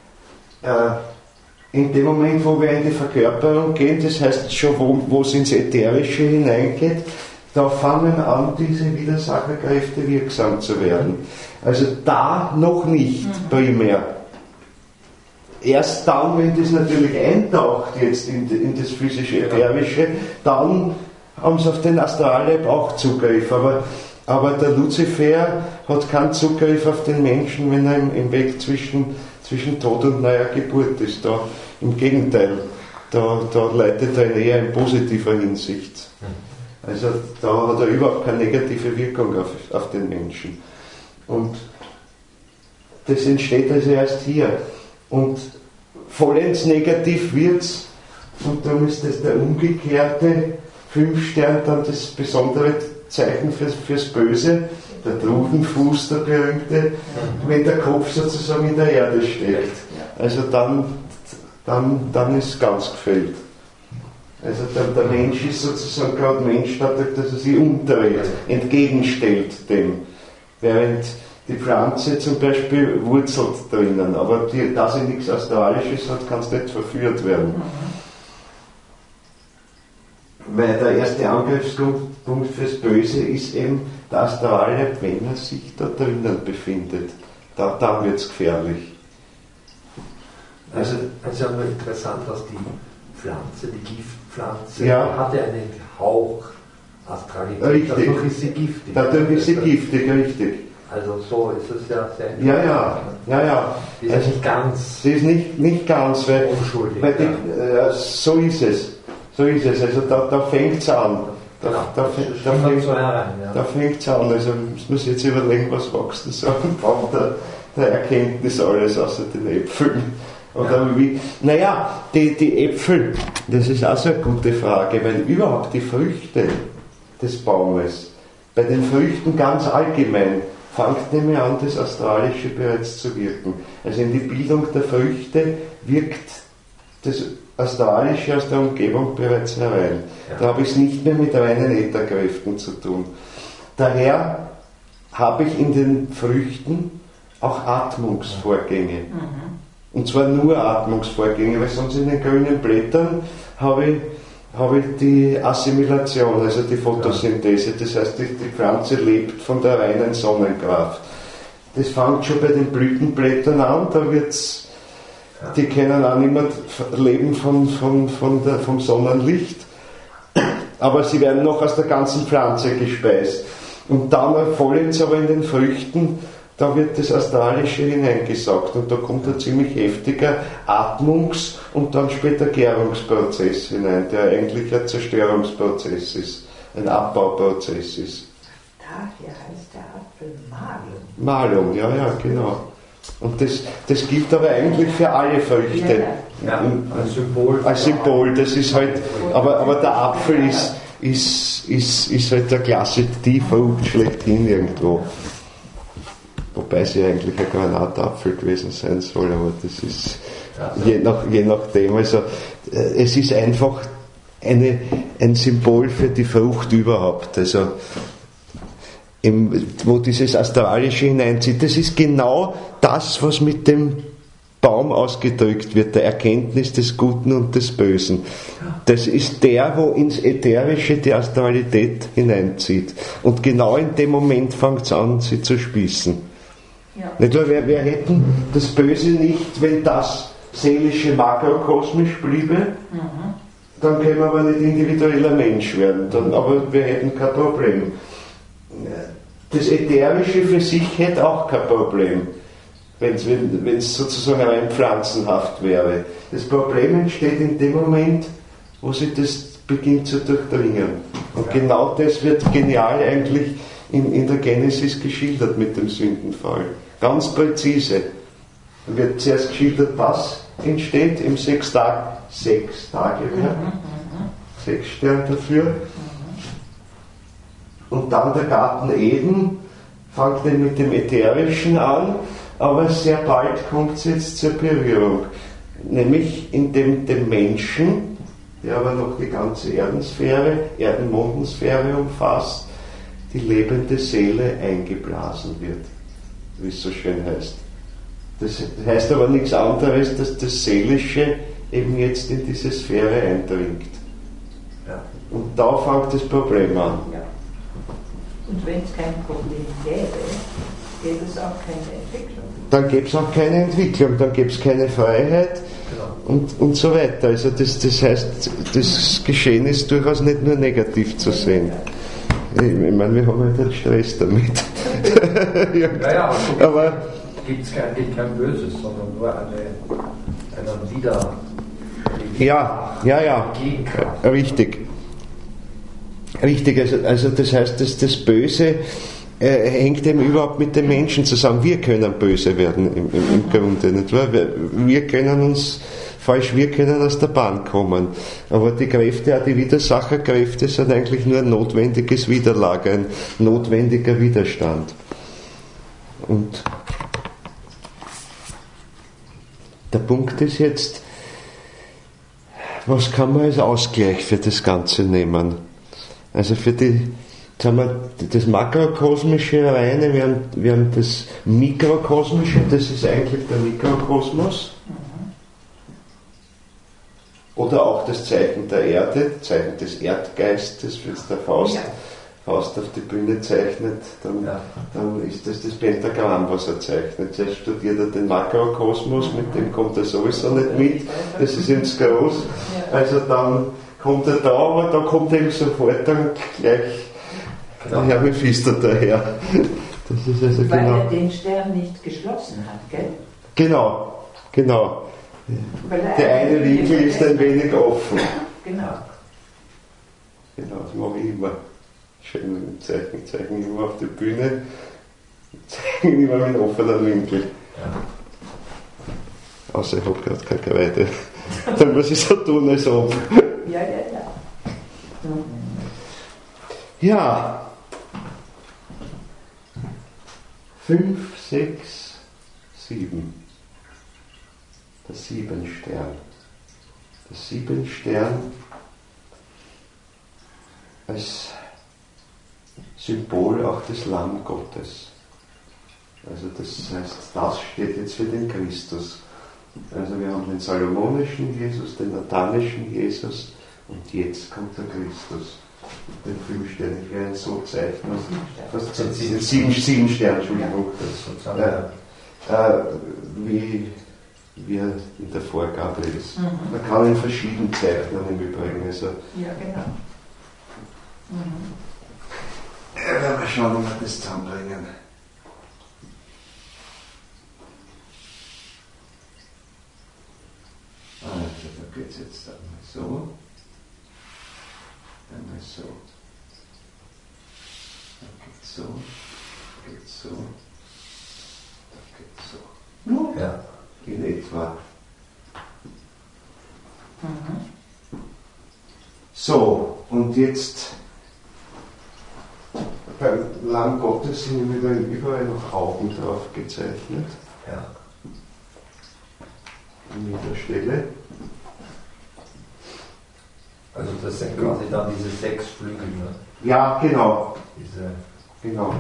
in dem Moment, wo wir in die Verkörperung gehen, das heißt schon, wo es ins Ätherische hineingeht, da fangen an, diese Widersacherkräfte wirksam zu werden. Also da noch nicht primär. Erst dann, wenn das natürlich eintaucht jetzt in das physische Ätherische, dann haben sie auf den Astralleib auch Zugriff. Aber der Luzifer hat keinen Zugriff auf den Menschen, wenn er im Weg zwischen Tod und neuer Geburt ist. Da, im Gegenteil, da leitet er eher in positiver Hinsicht. Also da hat er überhaupt keine negative Wirkung auf den Menschen. Und das entsteht also erst hier. Und vollends negativ wird es, und darum ist das der umgekehrte 5-Stern dann das besondere Zeichen fürs Böse, der Drudenfuß, der berühmte, wenn der Kopf sozusagen in der Erde steckt. Also dann ist ganz gefällt. Also der Mensch ist sozusagen gerade Mensch, dadurch, dass er sich umdreht, entgegenstellt dem. Während die Pflanze zum Beispiel wurzelt drinnen, aber da sie nichts Astralisches hat, kann es nicht verführt werden. Weil der erste Angriffspunkt fürs Böse ist eben der Astralleib, wenn er sich da drinnen befindet. Dann wird es gefährlich. Also es ist ja nur interessant, dass die Pflanze, die Giftpflanze, hatte einen Hauch Astralität. Richtig. Dadurch ist sie giftig. Dadurch ist sie giftig, richtig. Also so ist es ja sehr. Ja. Sie ist nicht ganz. Sie ist nicht ganz, weil unschuldig. So ist es. Also da fängt es an. Da fängt es an. Also muss man sich jetzt überlegen, was wächst denn so am Baum der Erkenntnis alles außer den Äpfeln. Oder wie? Naja, die Äpfel, das ist auch so eine gute Frage, weil überhaupt die Früchte des Baumes, bei den Früchten ganz allgemein, fängt nämlich an, das Astralische bereits zu wirken. Also in die Bildung der Früchte wirkt das Astralische aus der Umgebung bereits herein. Da habe ich es nicht mehr mit reinen Ätherkräften zu tun. Daher habe ich in den Früchten auch Atmungsvorgänge. Und zwar nur Atmungsvorgänge, weil sonst in den grünen Blättern habe ich die Assimilation, also die Photosynthese. Das heißt, die Pflanze lebt von der reinen Sonnenkraft. Das fängt schon bei den Blütenblättern an, da wird's, die können auch nicht mehr leben vom Sonnenlicht, aber sie werden noch aus der ganzen Pflanze gespeist. Und dann erfolgt es aber in den Früchten, da wird das Astralische hineingesaugt und da kommt ein ziemlich heftiger Atmungs- und dann später Gärungsprozess hinein, der eigentlich ein Zerstörungsprozess ist, ein Abbauprozess ist. Daher heißt der Apfel Malum. Malum, ja, genau. Und das gilt aber eigentlich für alle Früchte. Ja, als Symbol. Als Symbol, das ist halt, aber der Apfel ist halt der Klasse, die Frucht schlechthin irgendwo. Wobei sie eigentlich ein Granatapfel gewesen sein soll, aber das ist je nachdem. Also es ist einfach ein Symbol für die Frucht überhaupt. Also wo dieses Astralische hineinzieht, das ist genau das, was mit dem Baum ausgedrückt wird, der Erkenntnis des Guten und des Bösen. Das ist der, wo ins Ätherische die Astralität hineinzieht. Und genau in dem Moment fängt es an, sie zu spießen. Ja. Nicht wahr? Wir hätten das Böse nicht, wenn das Seelische makrokosmisch bliebe, dann können wir aber nicht individueller Mensch werden, aber wir hätten kein Problem. Das Ätherische für sich hätte auch kein Problem, wenn es sozusagen rein pflanzenhaft wäre. Das Problem entsteht in dem Moment, wo sich das beginnt zu durchdringen. Und genau das wird genial eigentlich in der Genesis geschildert mit dem Sündenfall. Ganz präzise. Da wird zuerst geschildert, was entsteht im 6 Tage, 6 Sterne dafür. Und dann der Garten Eden fängt dann mit dem Ätherischen an, aber sehr bald kommt es jetzt zur Berührung. Nämlich indem dem Menschen, der aber noch die ganze Erdenmondensphäre umfasst, die lebende Seele eingeblasen wird, wie es so schön heißt. Das heißt aber nichts anderes, dass das Seelische eben jetzt in diese Sphäre eindringt. Ja. Und da fängt das Problem an. Ja. Und wenn es kein Problem gäbe, gäbe es auch keine Entwicklung. Dann gäbe es auch keine Entwicklung, dann gäbe es keine Freiheit und so weiter. Also das heißt, das Geschehen ist durchaus nicht nur negativ zu sehen. Ich meine, wir haben halt einen Stress damit. Aber gibt es kein Böses, sondern nur einen Wider. Ja. Richtig. Also das heißt, dass das Böse hängt eben überhaupt mit den Menschen zusammen. Wir können böse werden im Grunde, nicht wahr? Wir können aus der Bahn kommen. Aber die Kräfte, auch die Widersacherkräfte, sind eigentlich nur ein notwendiges Widerlager, ein notwendiger Widerstand. Und der Punkt ist jetzt, was kann man als Ausgleich für das Ganze nehmen? Also für das Makrokosmische reine, wir haben das Mikrokosmische, das ist eigentlich der Mikrokosmos. Oder auch das Zeichen der Erde, Zeichen des Erdgeistes, wie es der Faust Faust auf die Bühne zeichnet, dann ist das Pentagramm, was er zeichnet. Zuerst studiert er den Makrokosmos, mit dem kommt er sowieso nicht mit, das ist ihm zu groß. Also dann kommt er da, aber da kommt eben sofort dann gleich der Herr Mephisto daher. Das ist also weil er den Stern nicht geschlossen hat, gell? Genau. Der eine Winkel ist ein wenig offen. Genau, das mache ich immer. Schön mit dem Zeichen. Ich zeichne immer auf die Bühne. Ich zeichne immer mit offenen Winkel. Außer ich habe gerade keine Kreide. Dann muss ich so tun, als ob. Ja. 5, 6, 7. Der Siebenstern. Der Siebenstern als Symbol auch des Lamm Gottes. Also das heißt, das steht jetzt für den Christus. Also wir haben den salomonischen Jesus, den nathanischen Jesus und jetzt kommt der Christus. Den 5 Sterne, ich werde ihn so zeichnen. Den 7 Sterne, Entschuldigung. Wie er in der Vorgabe ist. Man kann ihn verschieden zeichnen im Übrigen. Also, ja, genau. Mal schauen, ob wir das zusammenbringen. Also, da geht es jetzt einmal so. Einmal so. Da geht's so. Geht's so. Da geht's so. Ja. In etwa. So, und jetzt beim Lamm Gottes sind überall noch Augen drauf gezeichnet. Ja. An jeder Stelle. Also das sind quasi dann diese 6 Flügel, ne? Ja, genau. Genau.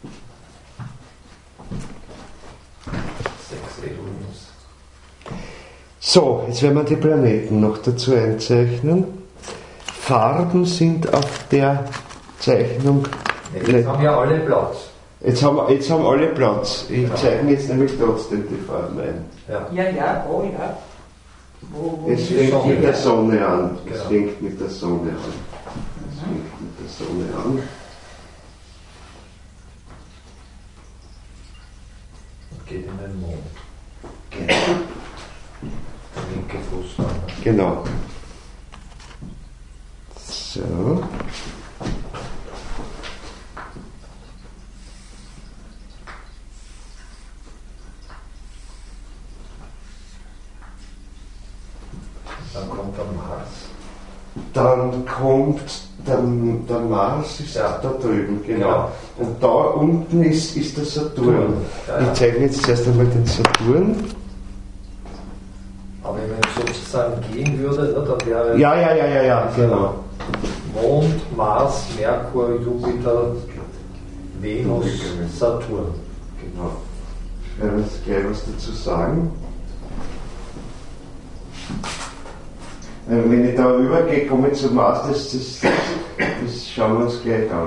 6 Evolutions. So, jetzt werden wir die Planeten noch dazu einzeichnen. Farben sind auf der Zeichnung. Jetzt haben ja alle Platz. Jetzt haben alle Platz. Ich zeichne jetzt nämlich trotzdem die Farben ein. Ja, oh ja. Es fängt mit der Sonne an. Es fängt mit der Sonne an. Es fängt mit der Sonne an. Und geht in den Mond. Genau. Der linke Fuß dann. Genau. So. Dann kommt der Mars. Dann kommt der Mars, ist da drüben, genau. Und da unten ist der Saturn. Ich zeige jetzt zuerst einmal den Saturn. Aber wenn man sozusagen gehen würde, dann wäre Ja, genau. Mond, Mars, Merkur, Jupiter, Venus, Saturn. Genau. Ich werde jetzt gleich was dazu sagen. Wenn ich da rübergehe, komme ich zum Mars, das schauen wir uns gleich an.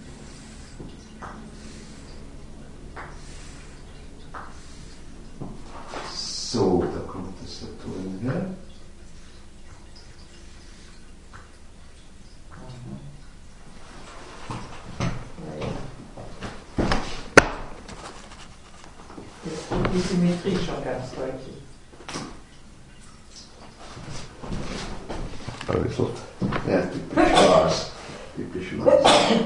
So, da kommt der Saturn her. Jetzt wird die Symmetrie schon ganz deutlich. Ein bisschen. Ja, typisch Mars. Typisch Mars.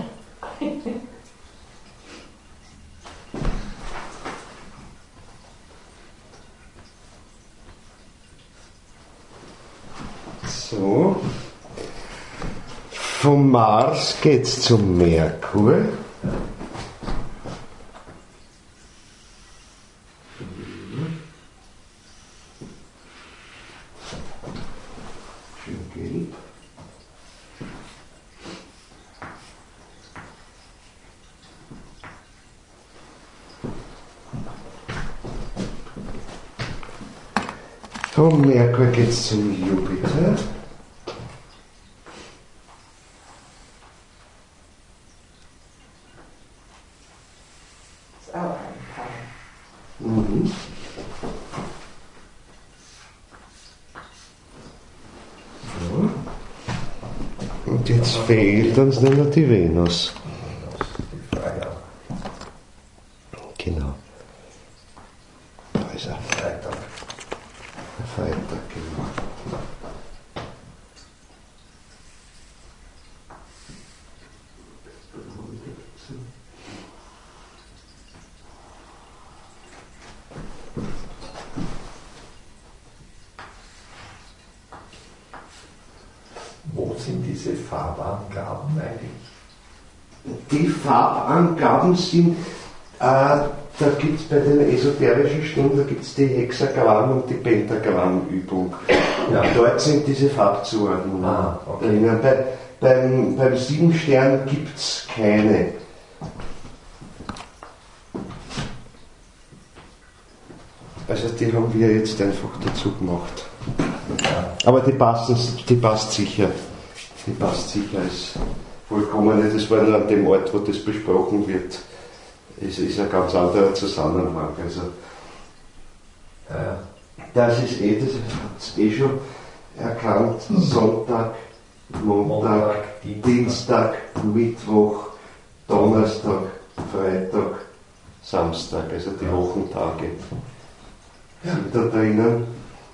So. Vom Mars geht's zum Merkur. Schön gelb. Vom Merkur geht's zum Jupiter. Und jetzt fehlt uns nur die Venus. Die Freie. Genau. Da ist er. Freitag. Der Freitag, genau. Wo sind diese Farbangaben eigentlich? Die Farbangaben sind, da gibt es bei den esoterischen Stunden, da gibt es die Hexagramm- und die Pentagrammübung. Ja. Dort sind diese Farbzuordnungen drinnen. Beim Siebenstern gibt es keine. Also die haben wir jetzt einfach dazu gemacht. Aber die passt sicher. Die passt sicher als vollkommen. Das war nur an dem Ort, wo das besprochen wird. Es ist ein ganz anderer Zusammenhang. Also, das ist das hat es schon erkannt. Sonntag, Montag, Dienstag, Mittwoch, Donnerstag, Freitag, Samstag, also die Wochentage sind da drinnen.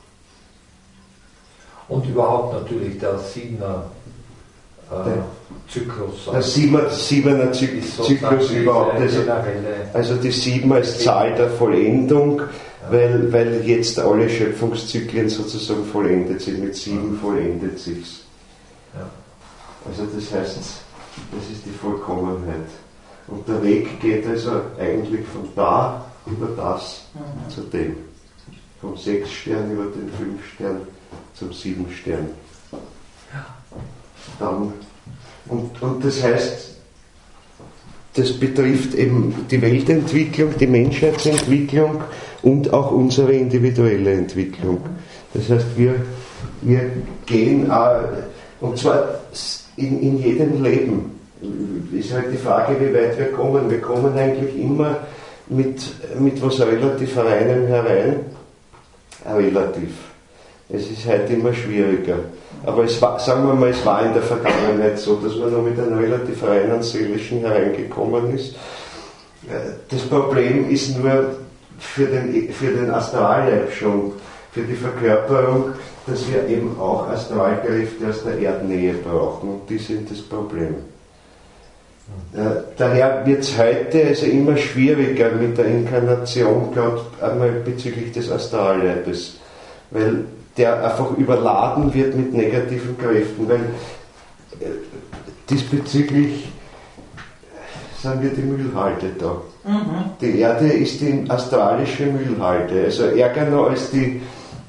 Und überhaupt natürlich der Siebener Zyklus. Der Siebener Zyklus überhaupt. Also die 7 als Zahl der Vollendung, weil jetzt alle Schöpfungszyklen sozusagen vollendet sind. Mit 7 vollendet sich's. Ja. Also das heißt, das ist die Vollkommenheit. Und der Weg geht also eigentlich von da über das zu dem. Vom 6 Stern über den 5 Stern zum 7 Stern. Dann, und das heißt, das betrifft eben die Weltentwicklung, die Menschheitsentwicklung und auch unsere individuelle Entwicklung. Das heißt, wir gehen, und zwar in jedem Leben, ist halt die Frage, wie weit wir kommen. Wir kommen eigentlich immer mit was relativ Reinem herein. Relativ. Es ist heute immer schwieriger. Aber sagen wir mal, es war in der Vergangenheit so, dass man noch mit einem relativ reinen Seelischen hereingekommen ist. Das Problem ist nur für den Astralleib schon, für die Verkörperung, dass wir eben auch Astralkräfte aus der Erdnähe brauchen. Und die sind das Problem. Daher wird es heute also immer schwieriger mit der Inkarnation, gerade einmal bezüglich des Astralleibes, weil der einfach überladen wird mit negativen Kräften, weil diesbezüglich sind wir die Müllhalde da. Die Erde ist die astralische Müllhalde, also ärger noch als die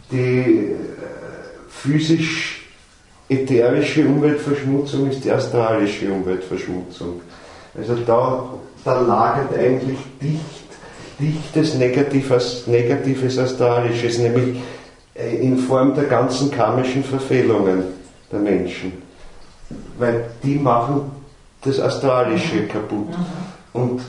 physisch-ätherische Umweltverschmutzung ist die astralische Umweltverschmutzung. Also da lagert eigentlich dichtes negatives Astralisches, nämlich in Form der ganzen karmischen Verfehlungen der Menschen. Weil die machen das Astralische kaputt. Und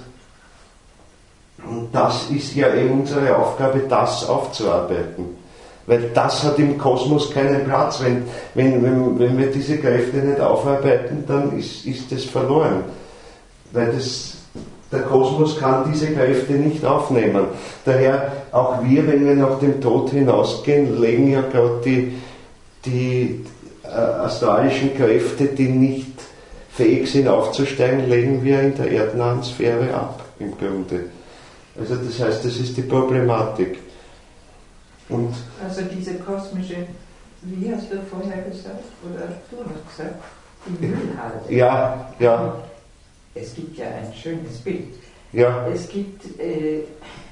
das ist ja eben unsere Aufgabe, das aufzuarbeiten. Weil das hat im Kosmos keinen Platz. Wenn wir diese Kräfte nicht aufarbeiten, dann ist das verloren. Weil der Kosmos kann diese Kräfte nicht aufnehmen. Daher auch wir, wenn wir nach dem Tod hinausgehen, legen ja gerade die astralischen Kräfte, die nicht fähig sind aufzusteigen, legen wir in der erdnahen Sphäre ab, im Grunde. Also das heißt, das ist die Problematik. Und also diese kosmische, wie hast du vorher gesagt, oder hast du noch gesagt, die Müllhalde. Ja. Es gibt ja ein schönes Bild. Ja. Es gibt, ich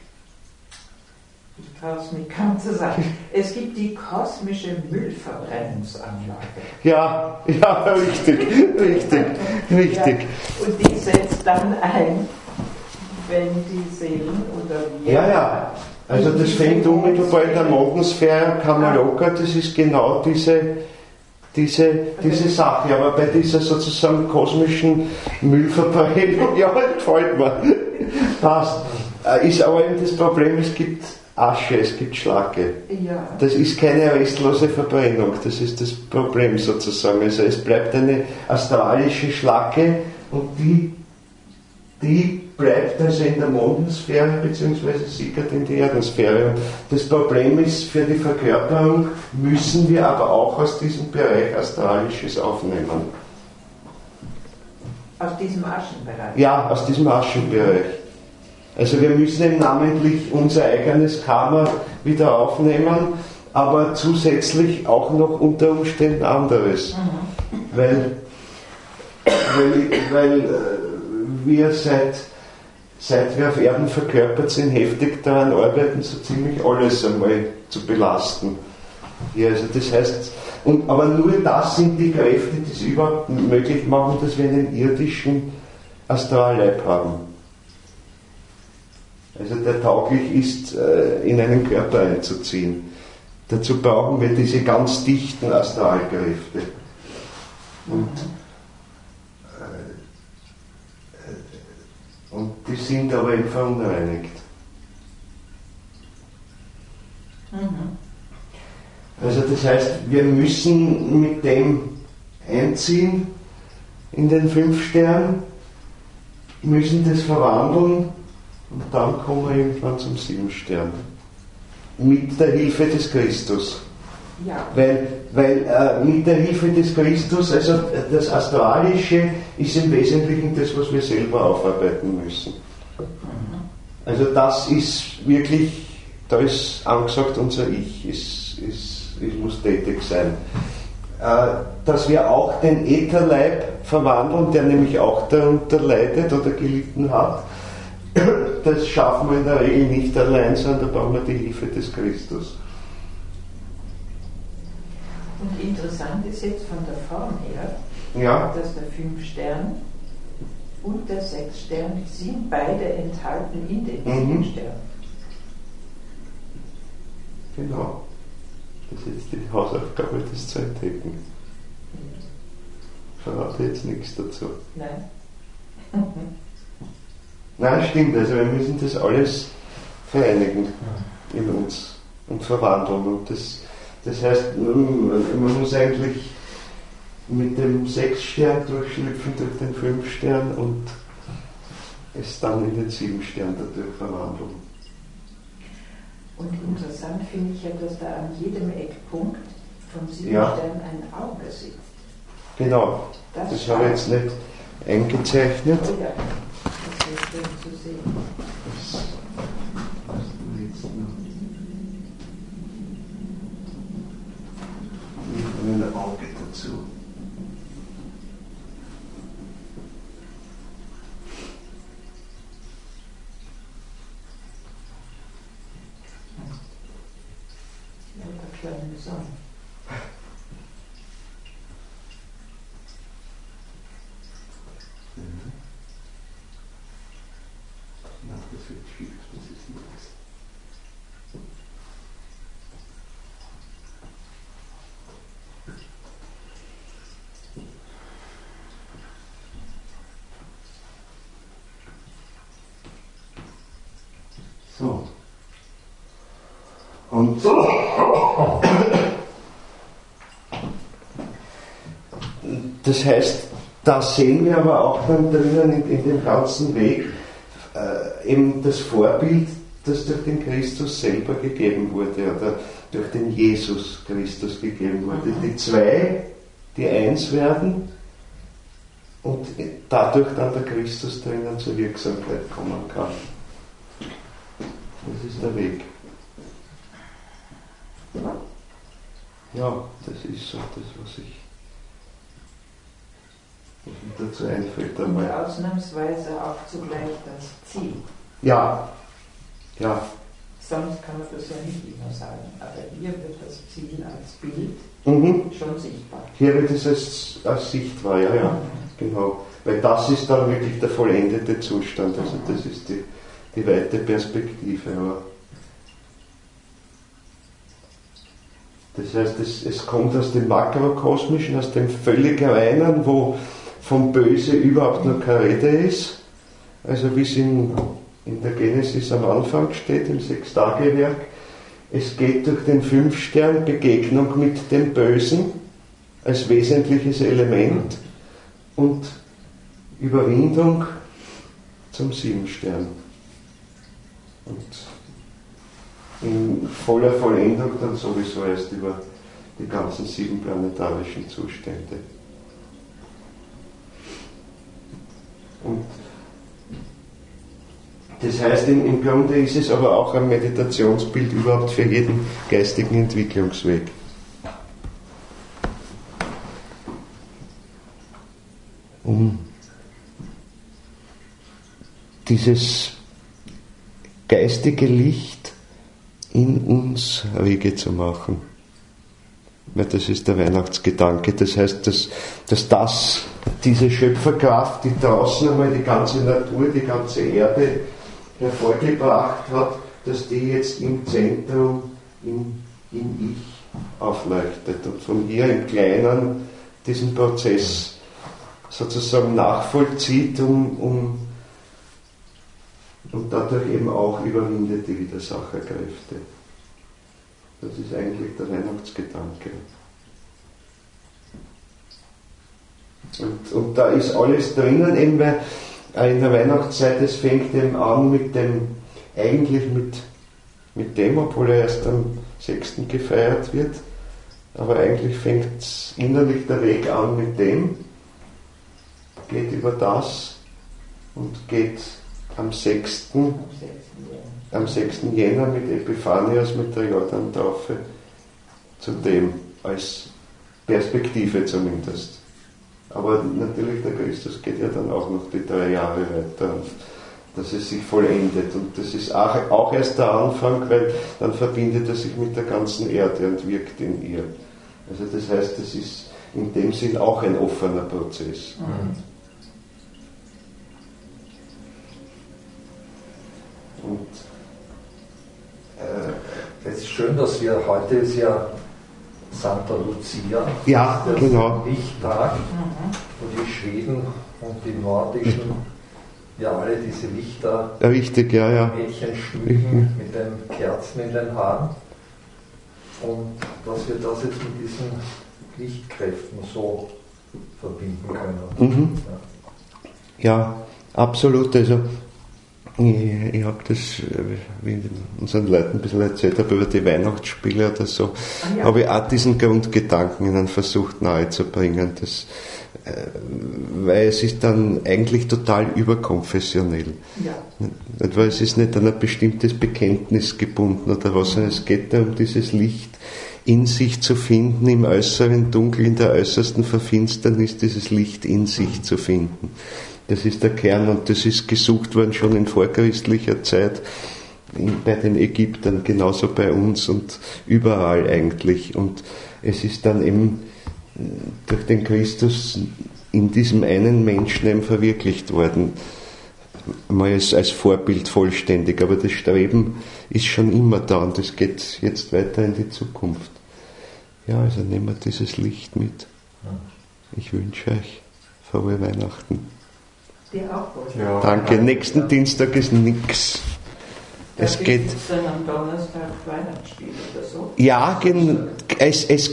traue es mir kaum zu sagen, es gibt die kosmische Müllverbrennungsanlage. Ja, richtig. Ja, und die setzt dann ein, wenn die Seelen oder wir... Ja. Also das fängt unmittelbar in der Mondensphäre, Kamaloka, das ist genau diese Sache, aber bei dieser sozusagen kosmischen Müllverbrennung, ja, gefällt mir, passt. Ist aber eben das Problem, es gibt Asche, es gibt Schlacke. Ja. Das ist keine restlose Verbrennung, das ist das Problem sozusagen. Also es bleibt eine astralische Schlacke und die bleibt also in der Mondensphäre bzw. sickert in die Erdensphäre. Und das Problem ist, für die Verkörperung müssen wir aber auch aus diesem Bereich Astralisches aufnehmen. Aus diesem Aschenbereich? Ja, aus diesem Aschenbereich. Also wir müssen eben namentlich unser eigenes Karma wieder aufnehmen, aber zusätzlich auch noch unter Umständen anderes. Weil wir seit wir auf Erden verkörpert sind, heftig daran arbeiten, so ziemlich alles einmal zu belasten. Ja, also das heißt, aber nur das sind die Kräfte, die es überhaupt möglich machen, dass wir einen irdischen Astralleib haben. Also der tauglich ist, in einen Körper einzuziehen. Dazu brauchen wir diese ganz dichten Astralkräfte. Und die sind aber eben verunreinigt. Also das heißt, wir müssen mit dem einziehen in den 5 Stern, müssen das verwandeln und dann kommen wir irgendwann zum 7 Stern. Mit der Hilfe des Christus. Ja. Weil mit der Hilfe des Christus, also das Astralische ist im Wesentlichen das, was wir selber aufarbeiten müssen. Also das ist wirklich, da ist angesagt, unser Ich muss tätig sein. Dass wir auch den Ätherleib verwandeln, der nämlich auch darunter leidet oder gelitten hat, das schaffen wir in der Regel nicht allein, sondern da brauchen wir die Hilfe des Christus. Und interessant ist jetzt von der Form her, Ja. dass der 5 Stern und der 6 Stern sind beide enthalten in den 7 Stern. Genau. Das ist jetzt die Hausaufgabe, das zu entdecken. Ich verrate jetzt nichts dazu. Nein. Nein, stimmt. Also wir müssen das alles vereinigen in uns und verwandeln. Und das heißt, man muss eigentlich mit dem 6 Stern durchschlüpfen durch den 5 Stern und es dann in den 7 Stern dadurch verwandeln. Und interessant finde ich ja, dass da an jedem Eckpunkt von 7 Ja. Sternen ein Auge sitzt. Genau. Das habe ich jetzt nicht eingezeichnet. Oh ja, das ist schön zu sehen. Das passt mir jetzt noch. Mit einem Auge dazu. Kleine Sonne. Ja, das wird schief, das ist nichts. So. Und das heißt, da sehen wir aber auch dann drinnen in dem ganzen Weg eben das Vorbild, das durch den Christus selber gegeben wurde oder durch den Jesus Christus gegeben wurde. Die 2, die 1 werden und dadurch dann der Christus drinnen zur Wirksamkeit kommen kann. Das ist der Weg. Ja, das ist so das, was mir dazu einfällt. Und ausnahmsweise auch zugleich das Ziel. Ja, ja. Sonst kann man das ja nicht immer sagen. Aber hier wird das Ziel als Bild schon sichtbar. Hier wird es als sichtbar, ja, genau. Weil das ist dann wirklich der vollendete Zustand. Also das ist die weite Perspektive. Aber das heißt, es kommt aus dem Makrokosmischen, aus dem völlig Reinen, wo vom Böse überhaupt noch keine Rede ist. Also wie es in in der Genesis am Anfang steht, im Sechstagewerk. Es geht durch den Fünfstern Begegnung mit dem Bösen als wesentliches Element und Überwindung zum Siebenstern. Und in voller Vollendung dann sowieso erst über die ganzen 7 planetarischen Zustände. Und das heißt, im Grunde ist es aber auch ein Meditationsbild überhaupt für jeden geistigen Entwicklungsweg. Um dieses geistige Licht in uns rege zu machen. Weil das ist der Weihnachtsgedanke. Das heißt, dass diese Schöpferkraft, die draußen einmal die ganze Natur, die ganze Erde hervorgebracht hat, dass die jetzt im Zentrum, im Ich aufleuchtet und von hier im Kleinen diesen Prozess sozusagen nachvollzieht und dadurch eben auch überwindet die Widersacherkräfte. Das ist eigentlich der Weihnachtsgedanke. Und da ist alles drinnen, eben weil in der Weihnachtszeit, es fängt eben an mit dem, obwohl er erst am 6. gefeiert wird, aber eigentlich fängt innerlich der Weg an mit dem, geht über das und geht am 6. Jänner mit Epiphanias, mit der Jordan-Taufe, zu dem, als Perspektive zumindest. Aber natürlich, der Christus geht ja dann auch noch die 3 Jahre weiter, dass es sich vollendet. Und das ist auch erst der Anfang, weil dann verbindet er sich mit der ganzen Erde und wirkt in ihr. Also das heißt, das ist in dem Sinn auch ein offener Prozess. Und es ist schön, dass wir heute ist ja Santa Lucia, ja, der genau. Lichttag, wo die Schweden und die Nordischen ja alle diese Lichter richtig, ja. Mädchen schmücken mit den Kerzen in den Haaren und dass wir das jetzt mit diesen Lichtkräften so verbinden können. Ja, absolut. Also ich habe das, wie ich unseren Leuten ein bisschen erzählt habe, über die Weihnachtsspiele oder so, habe ich auch diesen Grundgedanken ihnen versucht nahezubringen, weil es ist dann eigentlich total überkonfessionell. Ja. Weil es ist nicht an ein bestimmtes Bekenntnis gebunden oder was, sondern es geht darum, dieses Licht in sich zu finden, im äußeren Dunkel, in der äußersten Verfinsternis, dieses Licht in sich zu finden. Das ist der Kern und das ist gesucht worden schon in vorchristlicher Zeit bei den Ägyptern, genauso bei uns und überall eigentlich. Und es ist dann eben durch den Christus in diesem einen Menschen eben verwirklicht worden. Mal als Vorbild vollständig, aber das Streben ist schon immer da und das geht jetzt weiter in die Zukunft. Ja, also nehmen wir dieses Licht mit. Ich wünsche euch frohe Weihnachten. Dir auch. Ja, danke. Nächsten Dienstag ist nichts. Es geht. Dann am Donnerstag Weihnachtsspiel oder so? Ja, es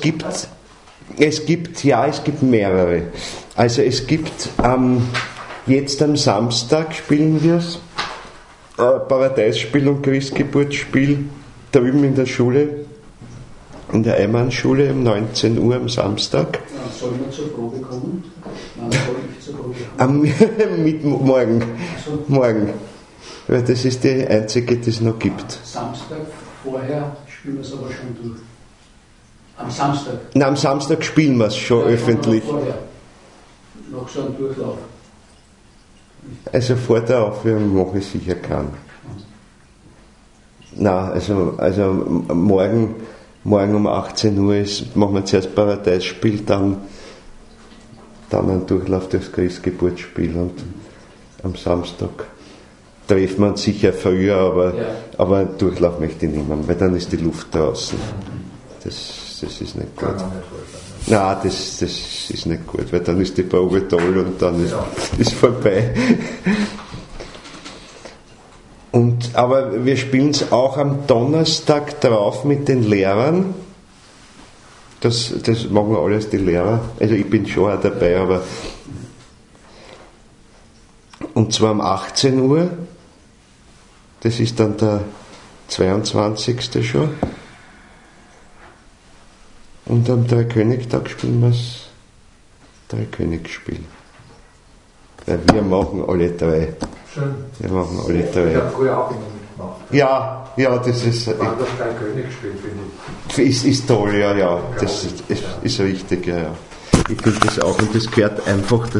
gibt mehrere. Also es gibt jetzt am Samstag spielen wir es. Paradeisspiel und Christgeburtsspiel drüben in der Schule, in der Eimann-Schule um 19 Uhr am Samstag. Soll man zur Probe kommen? Wann soll ich zur Probe kommen? Morgen. Morgen. Weil das ist die einzige, die es noch gibt. Samstag vorher spielen wir es aber schon durch. Am Samstag? Nein, am Samstag spielen wir es schon öffentlich. Noch so ein Durchlauf. Also vor der Aufführung mache ich sicher keinen. Nein, also morgen um 18 Uhr machen wir zuerst Paradeisspiel, dann ein Durchlauf durchs Christgeburtsspiel und am Samstag treffen wir uns sicher früher, aber einen Durchlauf möchte ich nicht mehr, weil dann ist die Luft draußen. Das ist nicht gut. Nein, das ist nicht gut, weil dann ist die Probe toll und dann ist vorbei. Aber wir spielen es auch am Donnerstag drauf mit den Lehrern. Das machen alles die Lehrer. Also ich bin schon auch dabei, aber. Und zwar um 18 Uhr. Das ist dann der 22. schon. Und am Dreikönigtag spielen wir das Dreikönigsspiel. Weil wir machen alle drei. Schön. Wir machen alle drei. Ich habe früher auch immer mitgemacht. Ja, das ist. Das Dreikönigsspiel, finde ich. Ist toll, ja. Das ist richtig, ja. Ich finde das auch. Und das gehört einfach